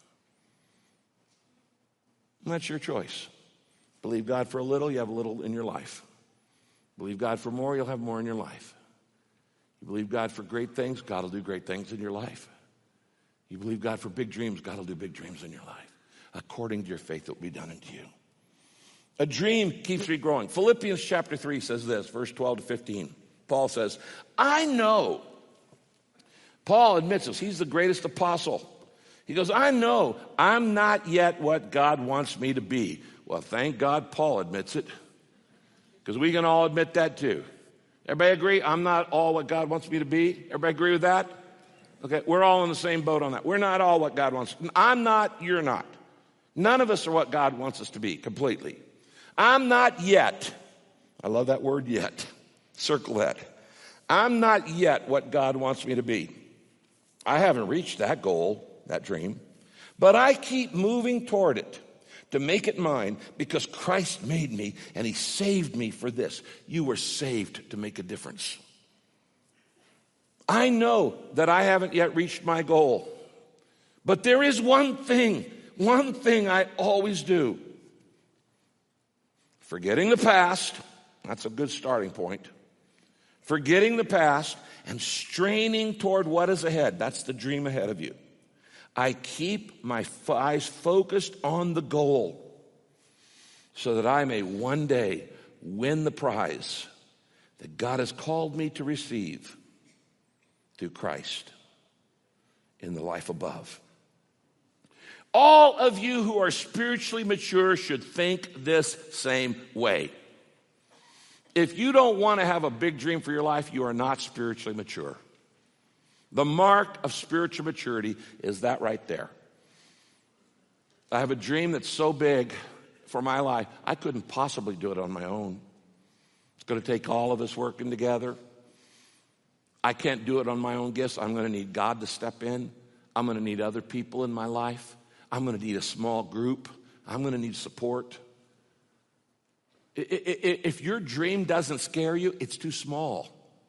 And that's your choice. Believe God for a little, you have a little in your life. Believe God for more, you'll have more in your life. You believe God for great things, God will do great things in your life. You believe God for big dreams, God will do big dreams in your life. According to your faith, it will be done unto you. A dream keeps me growing. Philippians chapter 3 says this, verse 12 to 15. Paul says, I know. Paul admits this. He's the greatest apostle. He goes, I know I'm not yet what God wants me to be. Well, thank God Paul admits it, because we can all admit that too. Everybody agree? I'm not all what God wants me to be. Everybody agree with that? Okay, we're all in the same boat on that. We're not all what God wants. I'm not, you're not. None of us are what God wants us to be completely. I'm not yet. I love that word yet. Circle that. I'm not yet what God wants me to be. I haven't reached that goal, that dream, but I keep moving toward it to make it mine, because Christ made me and he saved me for this. You were saved to make a difference. I know that I haven't yet reached my goal, but there is one thing I always do. Forgetting the past, that's a good starting point. Forgetting the past and straining toward what is ahead, that's the dream ahead of you. I keep my eyes focused on the goal so that I may one day win the prize that God has called me to receive through Christ in the life above. All of you who are spiritually mature should think this same way. If you don't want to have a big dream for your life, you are not spiritually mature. The mark of spiritual maturity is that right there. I have a dream that's so big for my life, I couldn't possibly do it on my own. It's going to take all of us working together. I can't do it on my own gifts. I'm going to need God to step in. I'm going to need other people in my life. I'm going to need a small group. I'm going to need support. If your dream doesn't scare you, it's too small.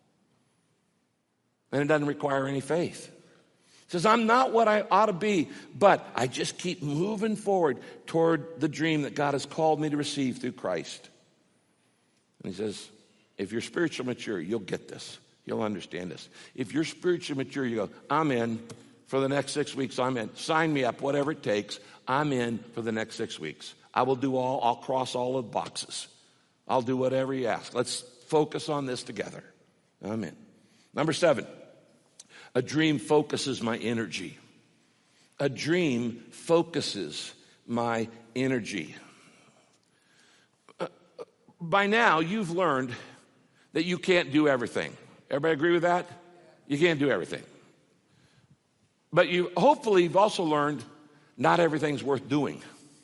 And it doesn't require any faith. It says, I'm not what I ought to be, but I just keep moving forward toward the dream that God has called me to receive through Christ. And he says, if you're spiritually mature, you'll get this. You'll understand this. If you're spiritually mature, you go, I'm in for the next 6 weeks. I'm in. Sign me up, whatever it takes. I'm in for the next 6 weeks. I'll cross all of the boxes. I'll do whatever you ask. Let's focus on this together. I'm in. Number 7, a dream focuses my energy. A dream focuses my energy. By now, you've learned that you can't do everything. Everybody agree with that? You can't do everything. But hopefully you've also learned not everything's worth doing.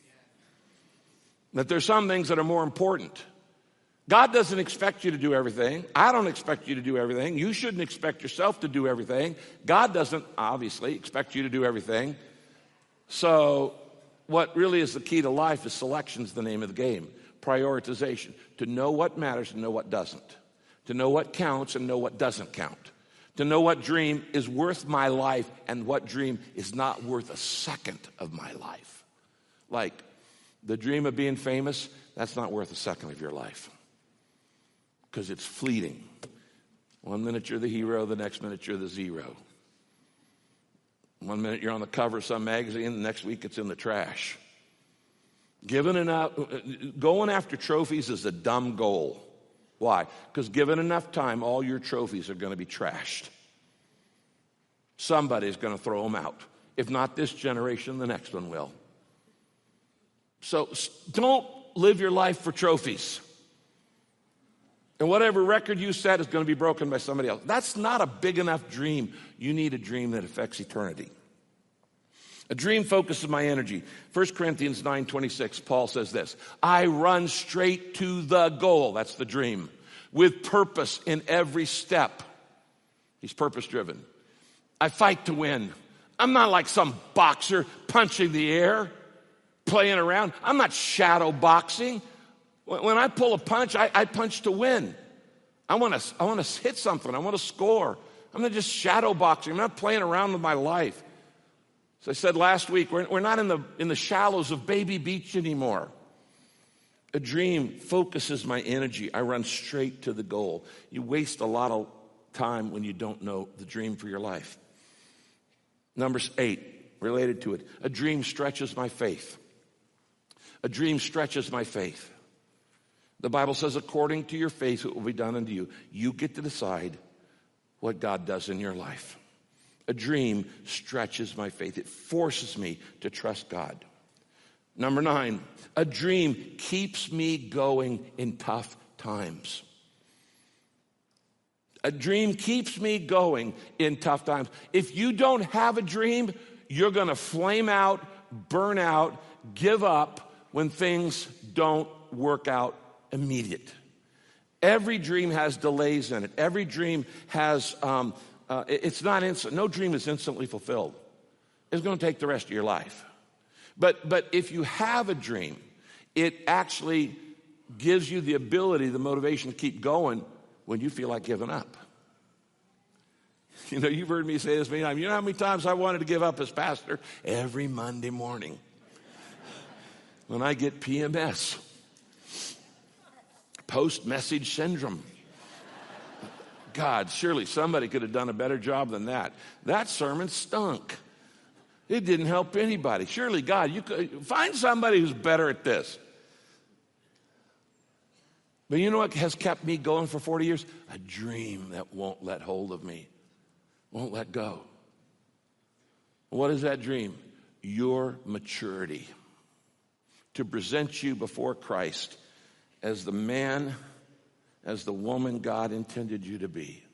That there's some things that are more important. God doesn't expect you to do everything. I don't expect you to do everything. You shouldn't expect yourself to do everything. God doesn't, obviously, expect you to do everything. So what really is the key to life is selection's the name of the game. Prioritization. To know what matters and know what doesn't. To know what counts and know what doesn't count. To know what dream is worth my life and what dream is not worth a second of my life. Like the dream of being famous, that's not worth a second of your life. Because it's fleeting. 1 minute you're the hero, the next minute you're the zero. 1 minute you're on the cover of some magazine, the next week it's in the trash. Going after trophies is a dumb goal. Why? Because given enough time, all your trophies are going to be trashed. Somebody's going to throw them out. If not this generation, the next one will. So don't live your life for trophies. And whatever record you set is going to be broken by somebody else. That's not a big enough dream. You need a dream that affects eternity. A dream focuses my energy. 1 Corinthians 9:26, Paul says this, I run straight to the goal, that's the dream, with purpose in every step. He's purpose-driven. I fight to win. I'm not like some boxer punching the air, playing around. I'm not shadow boxing. When I pull a punch, I punch to win. I want to hit something. I want to score. I'm not just shadow boxing. I'm not playing around with my life. As I said last week, we're not in the shallows of Baby Beach anymore. A dream focuses my energy. I run straight to the goal. You waste a lot of time when you don't know the dream for your life. Number 8, related to it. A dream stretches my faith. A dream stretches my faith. The Bible says, according to your faith, it will be done unto you. You get to decide what God does in your life. A dream stretches my faith. It forces me to trust God. Number 9, a dream keeps me going in tough times. A dream keeps me going in tough times. If you don't have a dream, you're going to flame out, burn out, give up when things don't work out immediate. Every dream has delays in it. Every dream has, it's not instant. No dream is instantly fulfilled. It's going to take the rest of your life. But if you have a dream, it actually gives you the ability, the motivation to keep going when you feel like giving up. You know, you've heard me say this many times. You know how many times I wanted to give up as pastor? Every Monday morning when I get PMS, post-message syndrome. God, surely somebody could have done a better job than that. That sermon stunk. It didn't help anybody. Surely, God, you could find somebody who's better at this. But you know what has kept me going for 40 years? A dream that won't let hold of me, won't let go. What is that dream? Your maturity. To present you before Christ as the man, as the woman God intended you to be.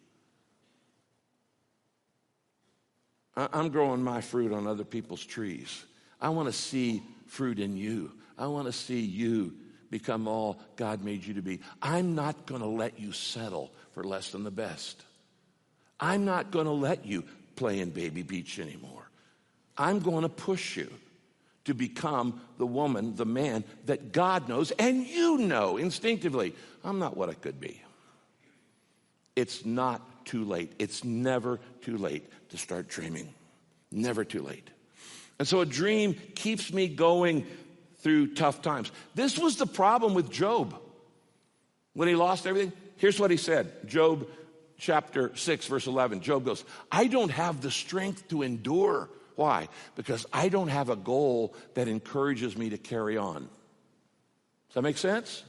I'm growing my fruit on other people's trees. I want to see fruit in you. I want to see you become all God made you to be. I'm not going to let you settle for less than the best. I'm not going to let you play in Baby Beach anymore. I'm going to push you to become the woman, the man that God knows and you know instinctively, I'm not what I could be. It's not too late. It's never too late to start dreaming. Never too late. And so a dream keeps me going through tough times. This was the problem with Job. When he lost everything, here's what he said. Job chapter 6, verse 11. Job goes, I don't have the strength to endure. Why? Because I don't have a goal that encourages me to carry on. Does that make sense?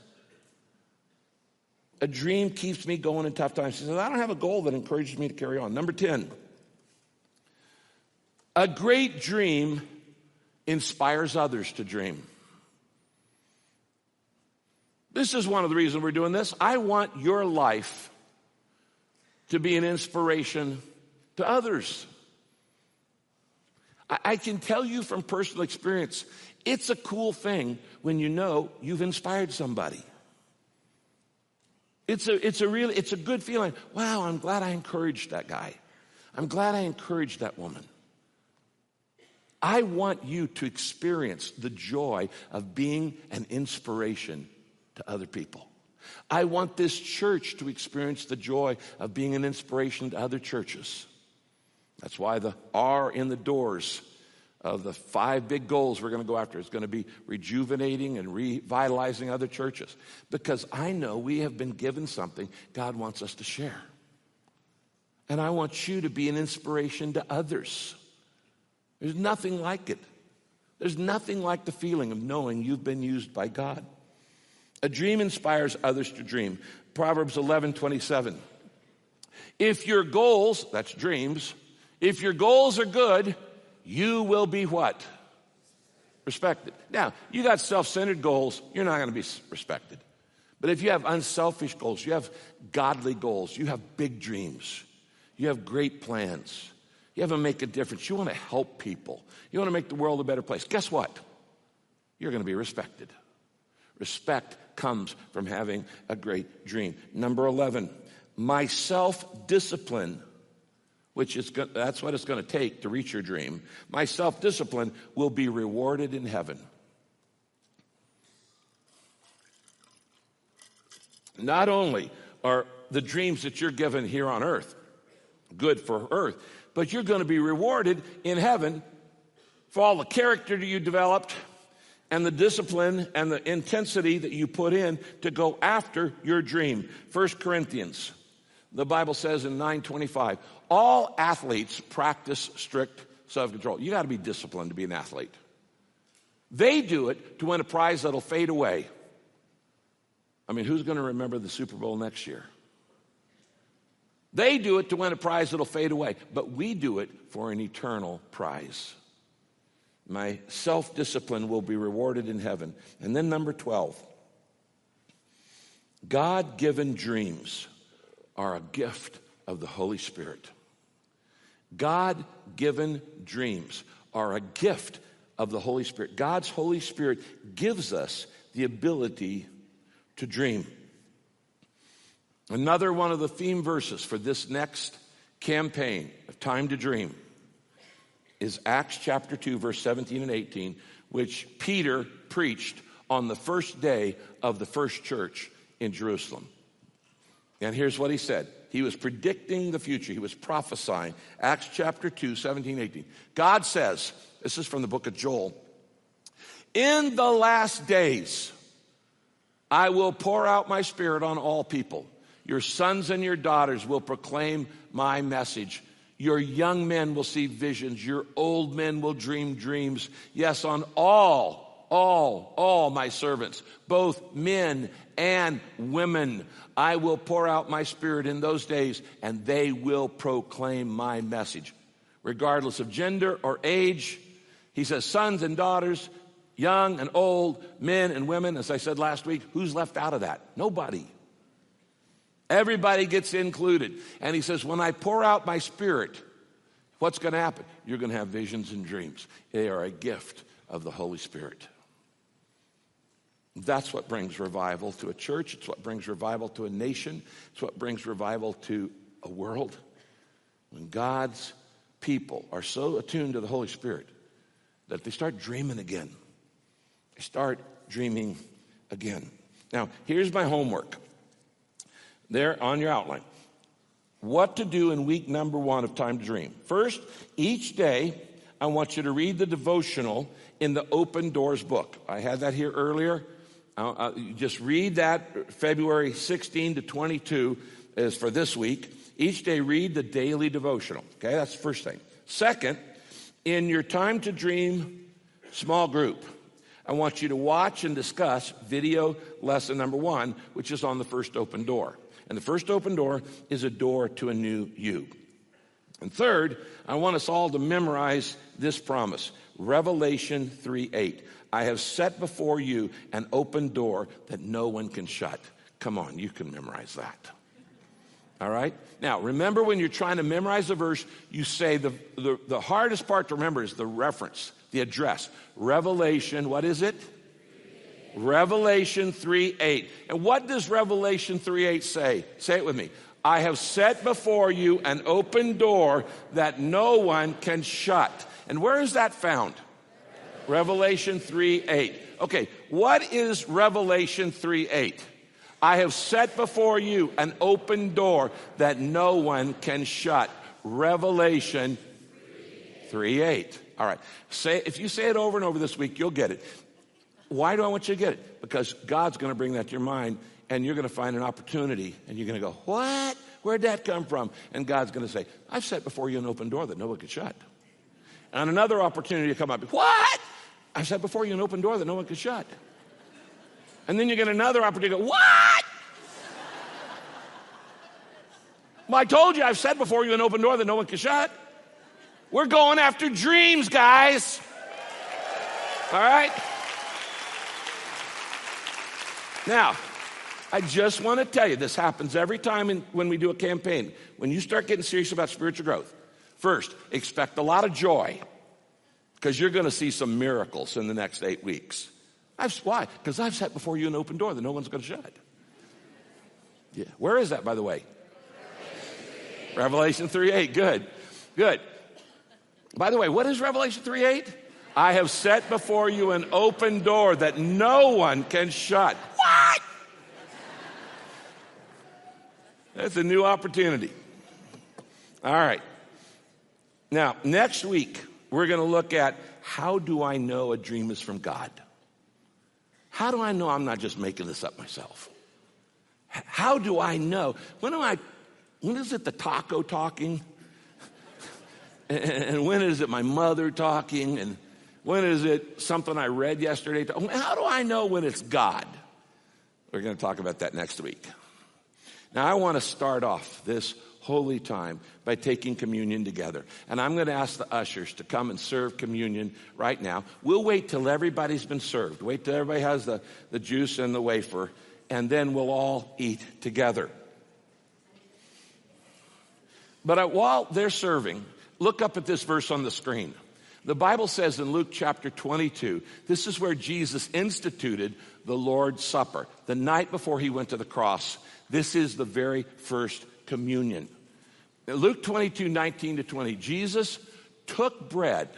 A dream keeps me going in tough times. He says, I don't have a goal that encourages me to carry on. Number 10, a great dream inspires others to dream. This is one of the reasons we're doing this. I want your life to be an inspiration to others. I can tell you from personal experience, it's a cool thing when you know you've inspired somebody. It's a good feeling. Wow, I'm glad I encouraged that guy. I'm glad I encouraged that woman. I want you to experience the joy of being an inspiration to other people. I want this church to experience the joy of being an inspiration to other churches. That's why the R in the doors of the 5 big goals we're going to go after is going to be rejuvenating and revitalizing other churches. Because I know we have been given something God wants us to share. And I want you to be an inspiration to others. There's nothing like it. There's nothing like the feeling of knowing you've been used by God. A dream inspires others to dream. Proverbs 11:27. If your goals, that's dreams, if your goals are good, you will be what? Respected. Now, you got self-centered goals, you're not going to be respected. But if you have unselfish goals, you have godly goals, you have big dreams, you have great plans, you have to make a difference, you want to help people, you want to make the world a better place, guess what? You're going to be respected. Respect comes from having a great dream. Number 11, my self-discipline, that's what it's going to take to reach your dream. My self-discipline will be rewarded in heaven. Not only are the dreams that you're given here on earth good for earth, but you're going to be rewarded in heaven for all the character that you developed and the discipline and the intensity that you put in to go after your dream. 1 Corinthians, the Bible says in 9:25, all athletes practice strict self-control. You got to be disciplined to be an athlete. They do it to win a prize that'll fade away. I mean, who's going to remember the Super Bowl next year? They do it to win a prize that'll fade away, but we do it for an eternal prize. My self-discipline will be rewarded in heaven. And then number 12, God-given dreams are a gift of the Holy Spirit. God-given dreams are a gift of the Holy Spirit. God's Holy Spirit gives us the ability to dream. Another one of the theme verses for this next campaign of Time to Dream is Acts chapter 2, verse 17 and 18, which Peter preached on the first day of the first church in Jerusalem. And here's what he said. He was predicting the future. He was prophesying. Acts chapter 2, 17, 18. God says, this is from the book of Joel, in the last days, I will pour out my spirit on all people. Your sons and your daughters will proclaim my message. Your young men will see visions. Your old men will dream dreams. Yes, on all my servants, both men and women, I will pour out my spirit in those days, and they will proclaim my message. Regardless of gender or age, he says sons and daughters, young and old, men and women. As I said last week, who's left out of that? Nobody. Everybody gets included. And he says, when I pour out my spirit, what's going to happen? You're going to have visions and dreams. They are a gift of the Holy Spirit. That's what brings revival to a church. It's what brings revival to a nation. It's what brings revival to a world. When God's people are so attuned to the Holy Spirit that they start dreaming again. They start dreaming again. Now, here's my homework. There on your outline. What to do in week number 1 of Time to Dream. First, each day, I want you to read the devotional in the Open Doors book. I had that here earlier. You just read that. February 16 to 22 is for this week. Each day, read the daily devotional. Okay, that's the first thing. Second, in your Time to Dream small group, I want you to watch and discuss video lesson number 1, which is on the first open door. And the first open door is a door to a new you. And third, I want us all to memorize this promise, Revelation 3:8. I have set before you an open door that no one can shut. Come on, you can memorize that. All right? Now, remember when you're trying to memorize a verse, you say the hardest part to remember is the reference, the address. Revelation, what is it? Revelation 3:8. And what does Revelation 3:8 say? Say it with me. I have set before you an open door that no one can shut. And where is that found? Revelation 3:8. Okay, what is Revelation 3:8? I have set before you an open door that no one can shut. Revelation 3:8. All right. If you say it over and over this week, you'll get it. Why do I want you to get it? Because God's going to bring that to your mind, and you're going to find an opportunity, and you're going to go, what? Where'd that come from? And God's going to say, I've set before you an open door that no one could shut. And another opportunity to come up, what? I've set before you an open door that no one could shut. And then you get another opportunity to go, what? Well, I told you, I've said before you an open door that no one can shut. We're going after dreams, guys. All right? Now, I just want to tell you, this happens every time when we do a campaign. When you start getting serious about spiritual growth, first, expect a lot of joy because you're going to see some miracles in the next 8 weeks. Why? Because I've set before you an open door that no one's going to shut. Yeah. Where is that, by the way? Revelation 3:8. Good. Good. By the way, what is Revelation 3:8? I have set before you an open door that no one can shut. What? That's a new opportunity. All right. Now, next week, we're going to look at how do I know a dream is from God? How do I know I'm not just making this up myself? How do I know? When is it the taco talking? And when is it my mother talking? And when is it something I read yesterday? How do I know when it's God? We're going to talk about that next week. Now, I want to start off this holy time by taking communion together. And I'm going to ask the ushers to come and serve communion right now. We'll wait till everybody's been served. Wait till everybody has the juice and the wafer. And then we'll all eat together. But while they're serving, look up at this verse on the screen. The Bible says in Luke chapter 22, this is where Jesus instituted the Lord's Supper. The night before he went to the cross, this is the very first communion. In Luke 22:19-20, Jesus took bread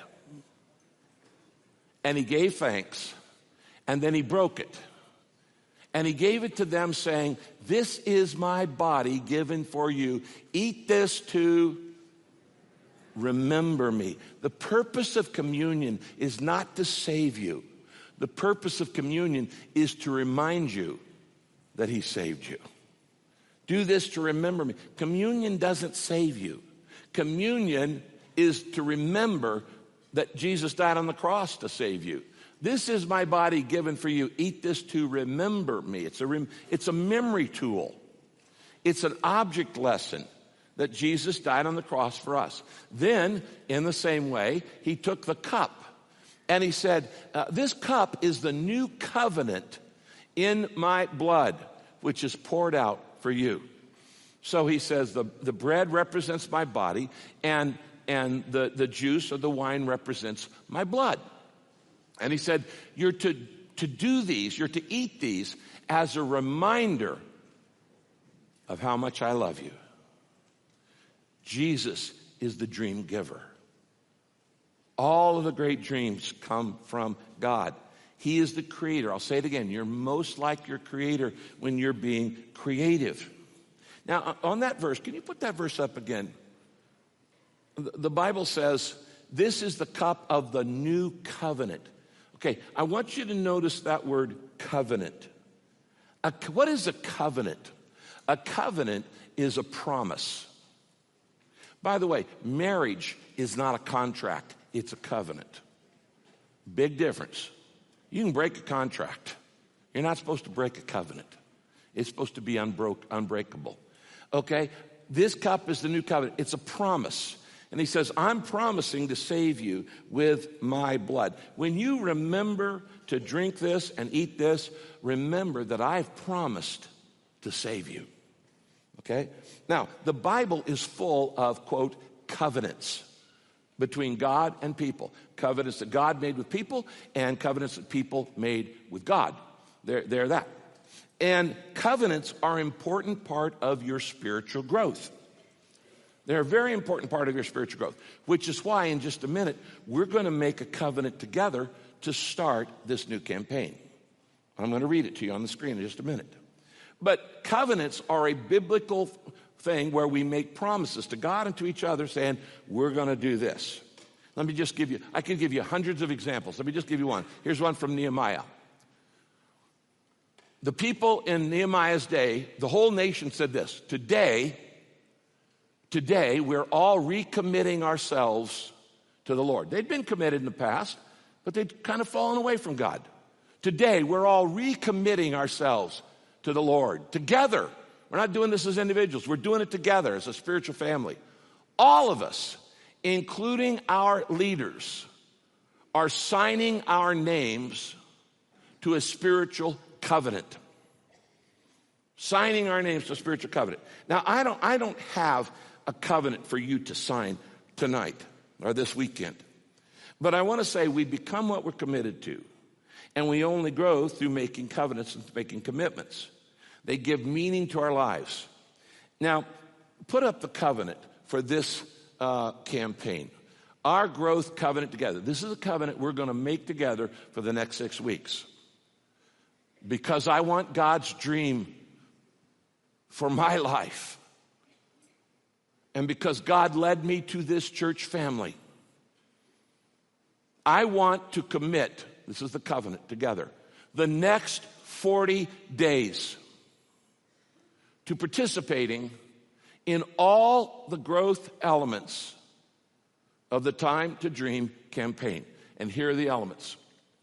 and he gave thanks and then he broke it. And he gave it to them saying, this is my body given for you. Eat this to remember me. The purpose of communion is not to save you. The purpose of communion is to remind you that he saved you. Do this to remember me. Communion doesn't save you. Communion is to remember that Jesus died on the cross to save you. This is my body given for you. Eat this to remember me. It's a memory tool. It's an object lesson that Jesus died on the cross for us. Then, in the same way, he took the cup and he said, this cup is the new covenant in my blood, which is poured out for you. So he says the bread represents my body and the juice or the wine represents my blood. And he said, you're to do these, you're to eat these as a reminder of how much I love you. Jesus is the dream giver. All of the great dreams come from God. He is the creator. I'll say it again. You're most like your creator when you're being creative. Now, on that verse, can you put that verse up again? The Bible says, this is the cup of the new covenant. Okay, I want you to notice that word covenant. What is a covenant? A covenant is a promise. By the way, marriage is not a contract, it's a covenant. Big difference. You can break a contract. You're not supposed to break a covenant. It's supposed to be unbreakable. Okay? This cup is the new covenant. It's a promise. And he says, I'm promising to save you with my blood. When you remember to drink this and eat this, remember that I've promised to save you. Okay? Now, the Bible is full of, quote, covenants between God and people. Covenants that God made with people and covenants that people made with God. They're that. And covenants are an important part of your spiritual growth. They're a very important part of your spiritual growth, which is why in just a minute, we're going to make a covenant together to start this new campaign. I'm going to read it to you on the screen in just a minute. But covenants are a biblical thing where we make promises to God and to each other saying, we're going to do this. Let me just give you, I could give you hundreds of examples. Let me just give you one. Here's one from Nehemiah. The people in Nehemiah's day, the whole nation said this, Today, we're all recommitting ourselves to the Lord. They'd been committed in the past, but they'd kind of fallen away from God. Today, we're all recommitting ourselves to the Lord together. We're not doing this as individuals. We're doing it together as a spiritual family. All of us, including our leaders, are signing our names to a spiritual covenant. Signing our names to a spiritual covenant. Now, I don't have a covenant for you to sign tonight or this weekend. But I want to say we become what we're committed to. And we only grow through making covenants and making commitments. They give meaning to our lives. Now, put up the covenant for this campaign. Our growth covenant together. This is a covenant we're going to make together for the next 6 weeks. Because I want God's dream for my life. And because God led me to this church family. I want to commit, this is the covenant together, the next 40 days to participating in all the growth elements of the Time to Dream campaign. And here are the elements.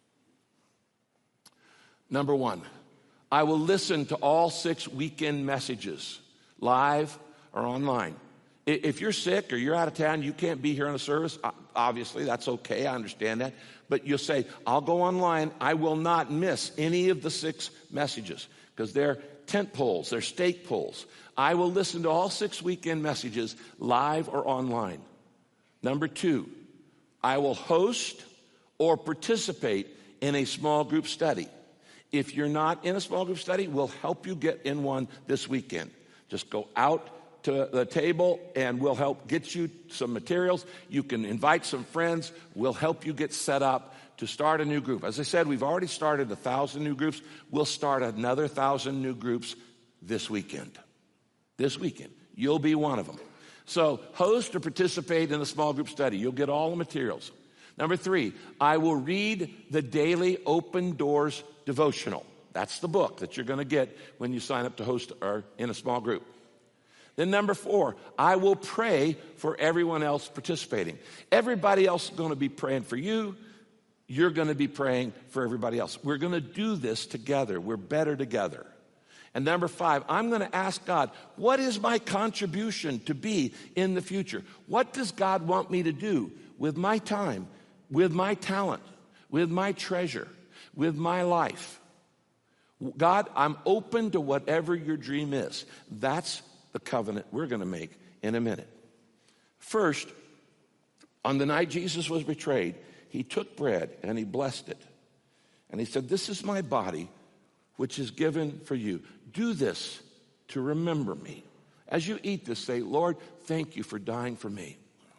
Number 1, I will listen to all 6 weekend messages, live or online. If you're sick or you're out of town, you can't be here on a service, obviously, that's okay, I understand that. But you'll say, I'll go online. I will not miss any of the 6 messages because they're tent poles, they're stake poles. I will listen to all 6 weekend messages, live or online. Number 2, I will host or participate in a small group study. If you're not in a small group study, we'll help you get in one this weekend. Just go out to the table and we'll help get you some materials. You can invite some friends. We'll help you get set up to start a new group. As I said, we've already started 1,000 new groups. We'll start another 1,000 new groups this weekend. This weekend. You'll be one of them. So host or participate in a small group study. You'll get all the materials. Number 3, I will read the daily Open Doors devotional. That's the book that you're going to get when you sign up to host or in a small group. Then number 4, I will pray for everyone else participating. Everybody else is going to be praying for you. You're going to be praying for everybody else. We're going to do this together. We're better together. And number 5, I'm going to ask God, what is my contribution to be in the future? What does God want me to do with my time, with my talent, with my treasure, with my life? God, I'm open to whatever your dream is. That's the covenant we're going to make in a minute. First, on the night Jesus was betrayed, he took bread and he blessed it. And he said, this is my body, which is given for you. Do this to remember me. As you eat this, say, Lord, thank you for dying for me.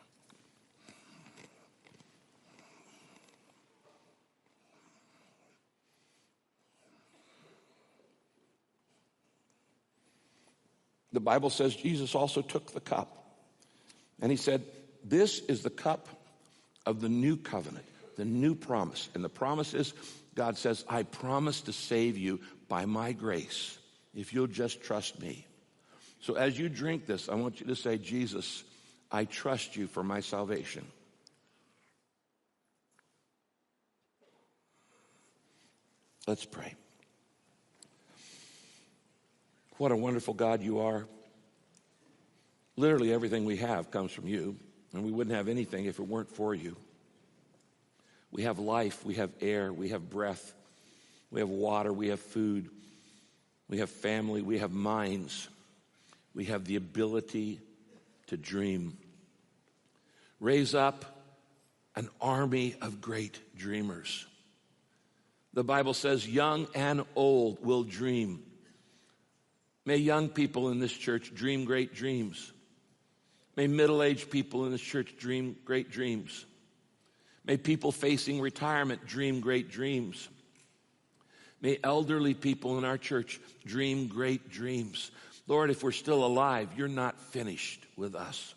The Bible says Jesus also took the cup. And he said, this is the cup of the new covenant, the new promise. And the promise is, God says, I promise to save you by my grace if you'll just trust me. So as you drink this, I want you to say, Jesus, I trust you for my salvation. Let's pray. What a wonderful God you are. Literally everything we have comes from you, and we wouldn't have anything if it weren't for you. We have life, we have air, we have breath, we have water, we have food, we have family, we have minds, we have the ability to dream. Raise up an army of great dreamers. The Bible says young and old will dream. May young people in this church dream great dreams. May middle-aged people in this church dream great dreams. May people facing retirement dream great dreams. May elderly people in our church dream great dreams. Lord, if we're still alive, you're not finished with us.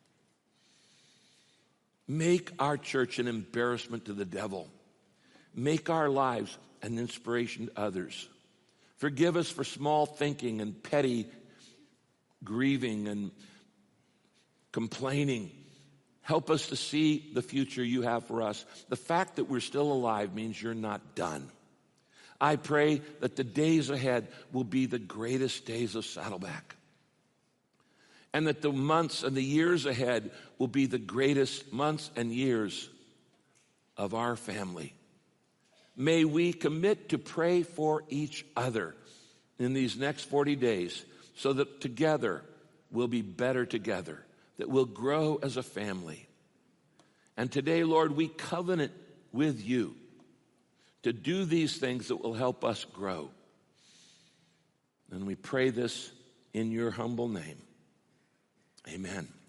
Make our church an embarrassment to the devil. Make our lives an inspiration to others. Forgive us for small thinking and petty grieving and complaining. Help us to see the future you have for us. The fact that we're still alive means you're not done. I pray that the days ahead will be the greatest days of Saddleback. And that the months and the years ahead will be the greatest months and years of our family. May we commit to pray for each other in these next 40 days so that together we'll be better together, that we'll grow as a family. And today, Lord, we covenant with you to do these things that will help us grow. And we pray this in your humble name. Amen.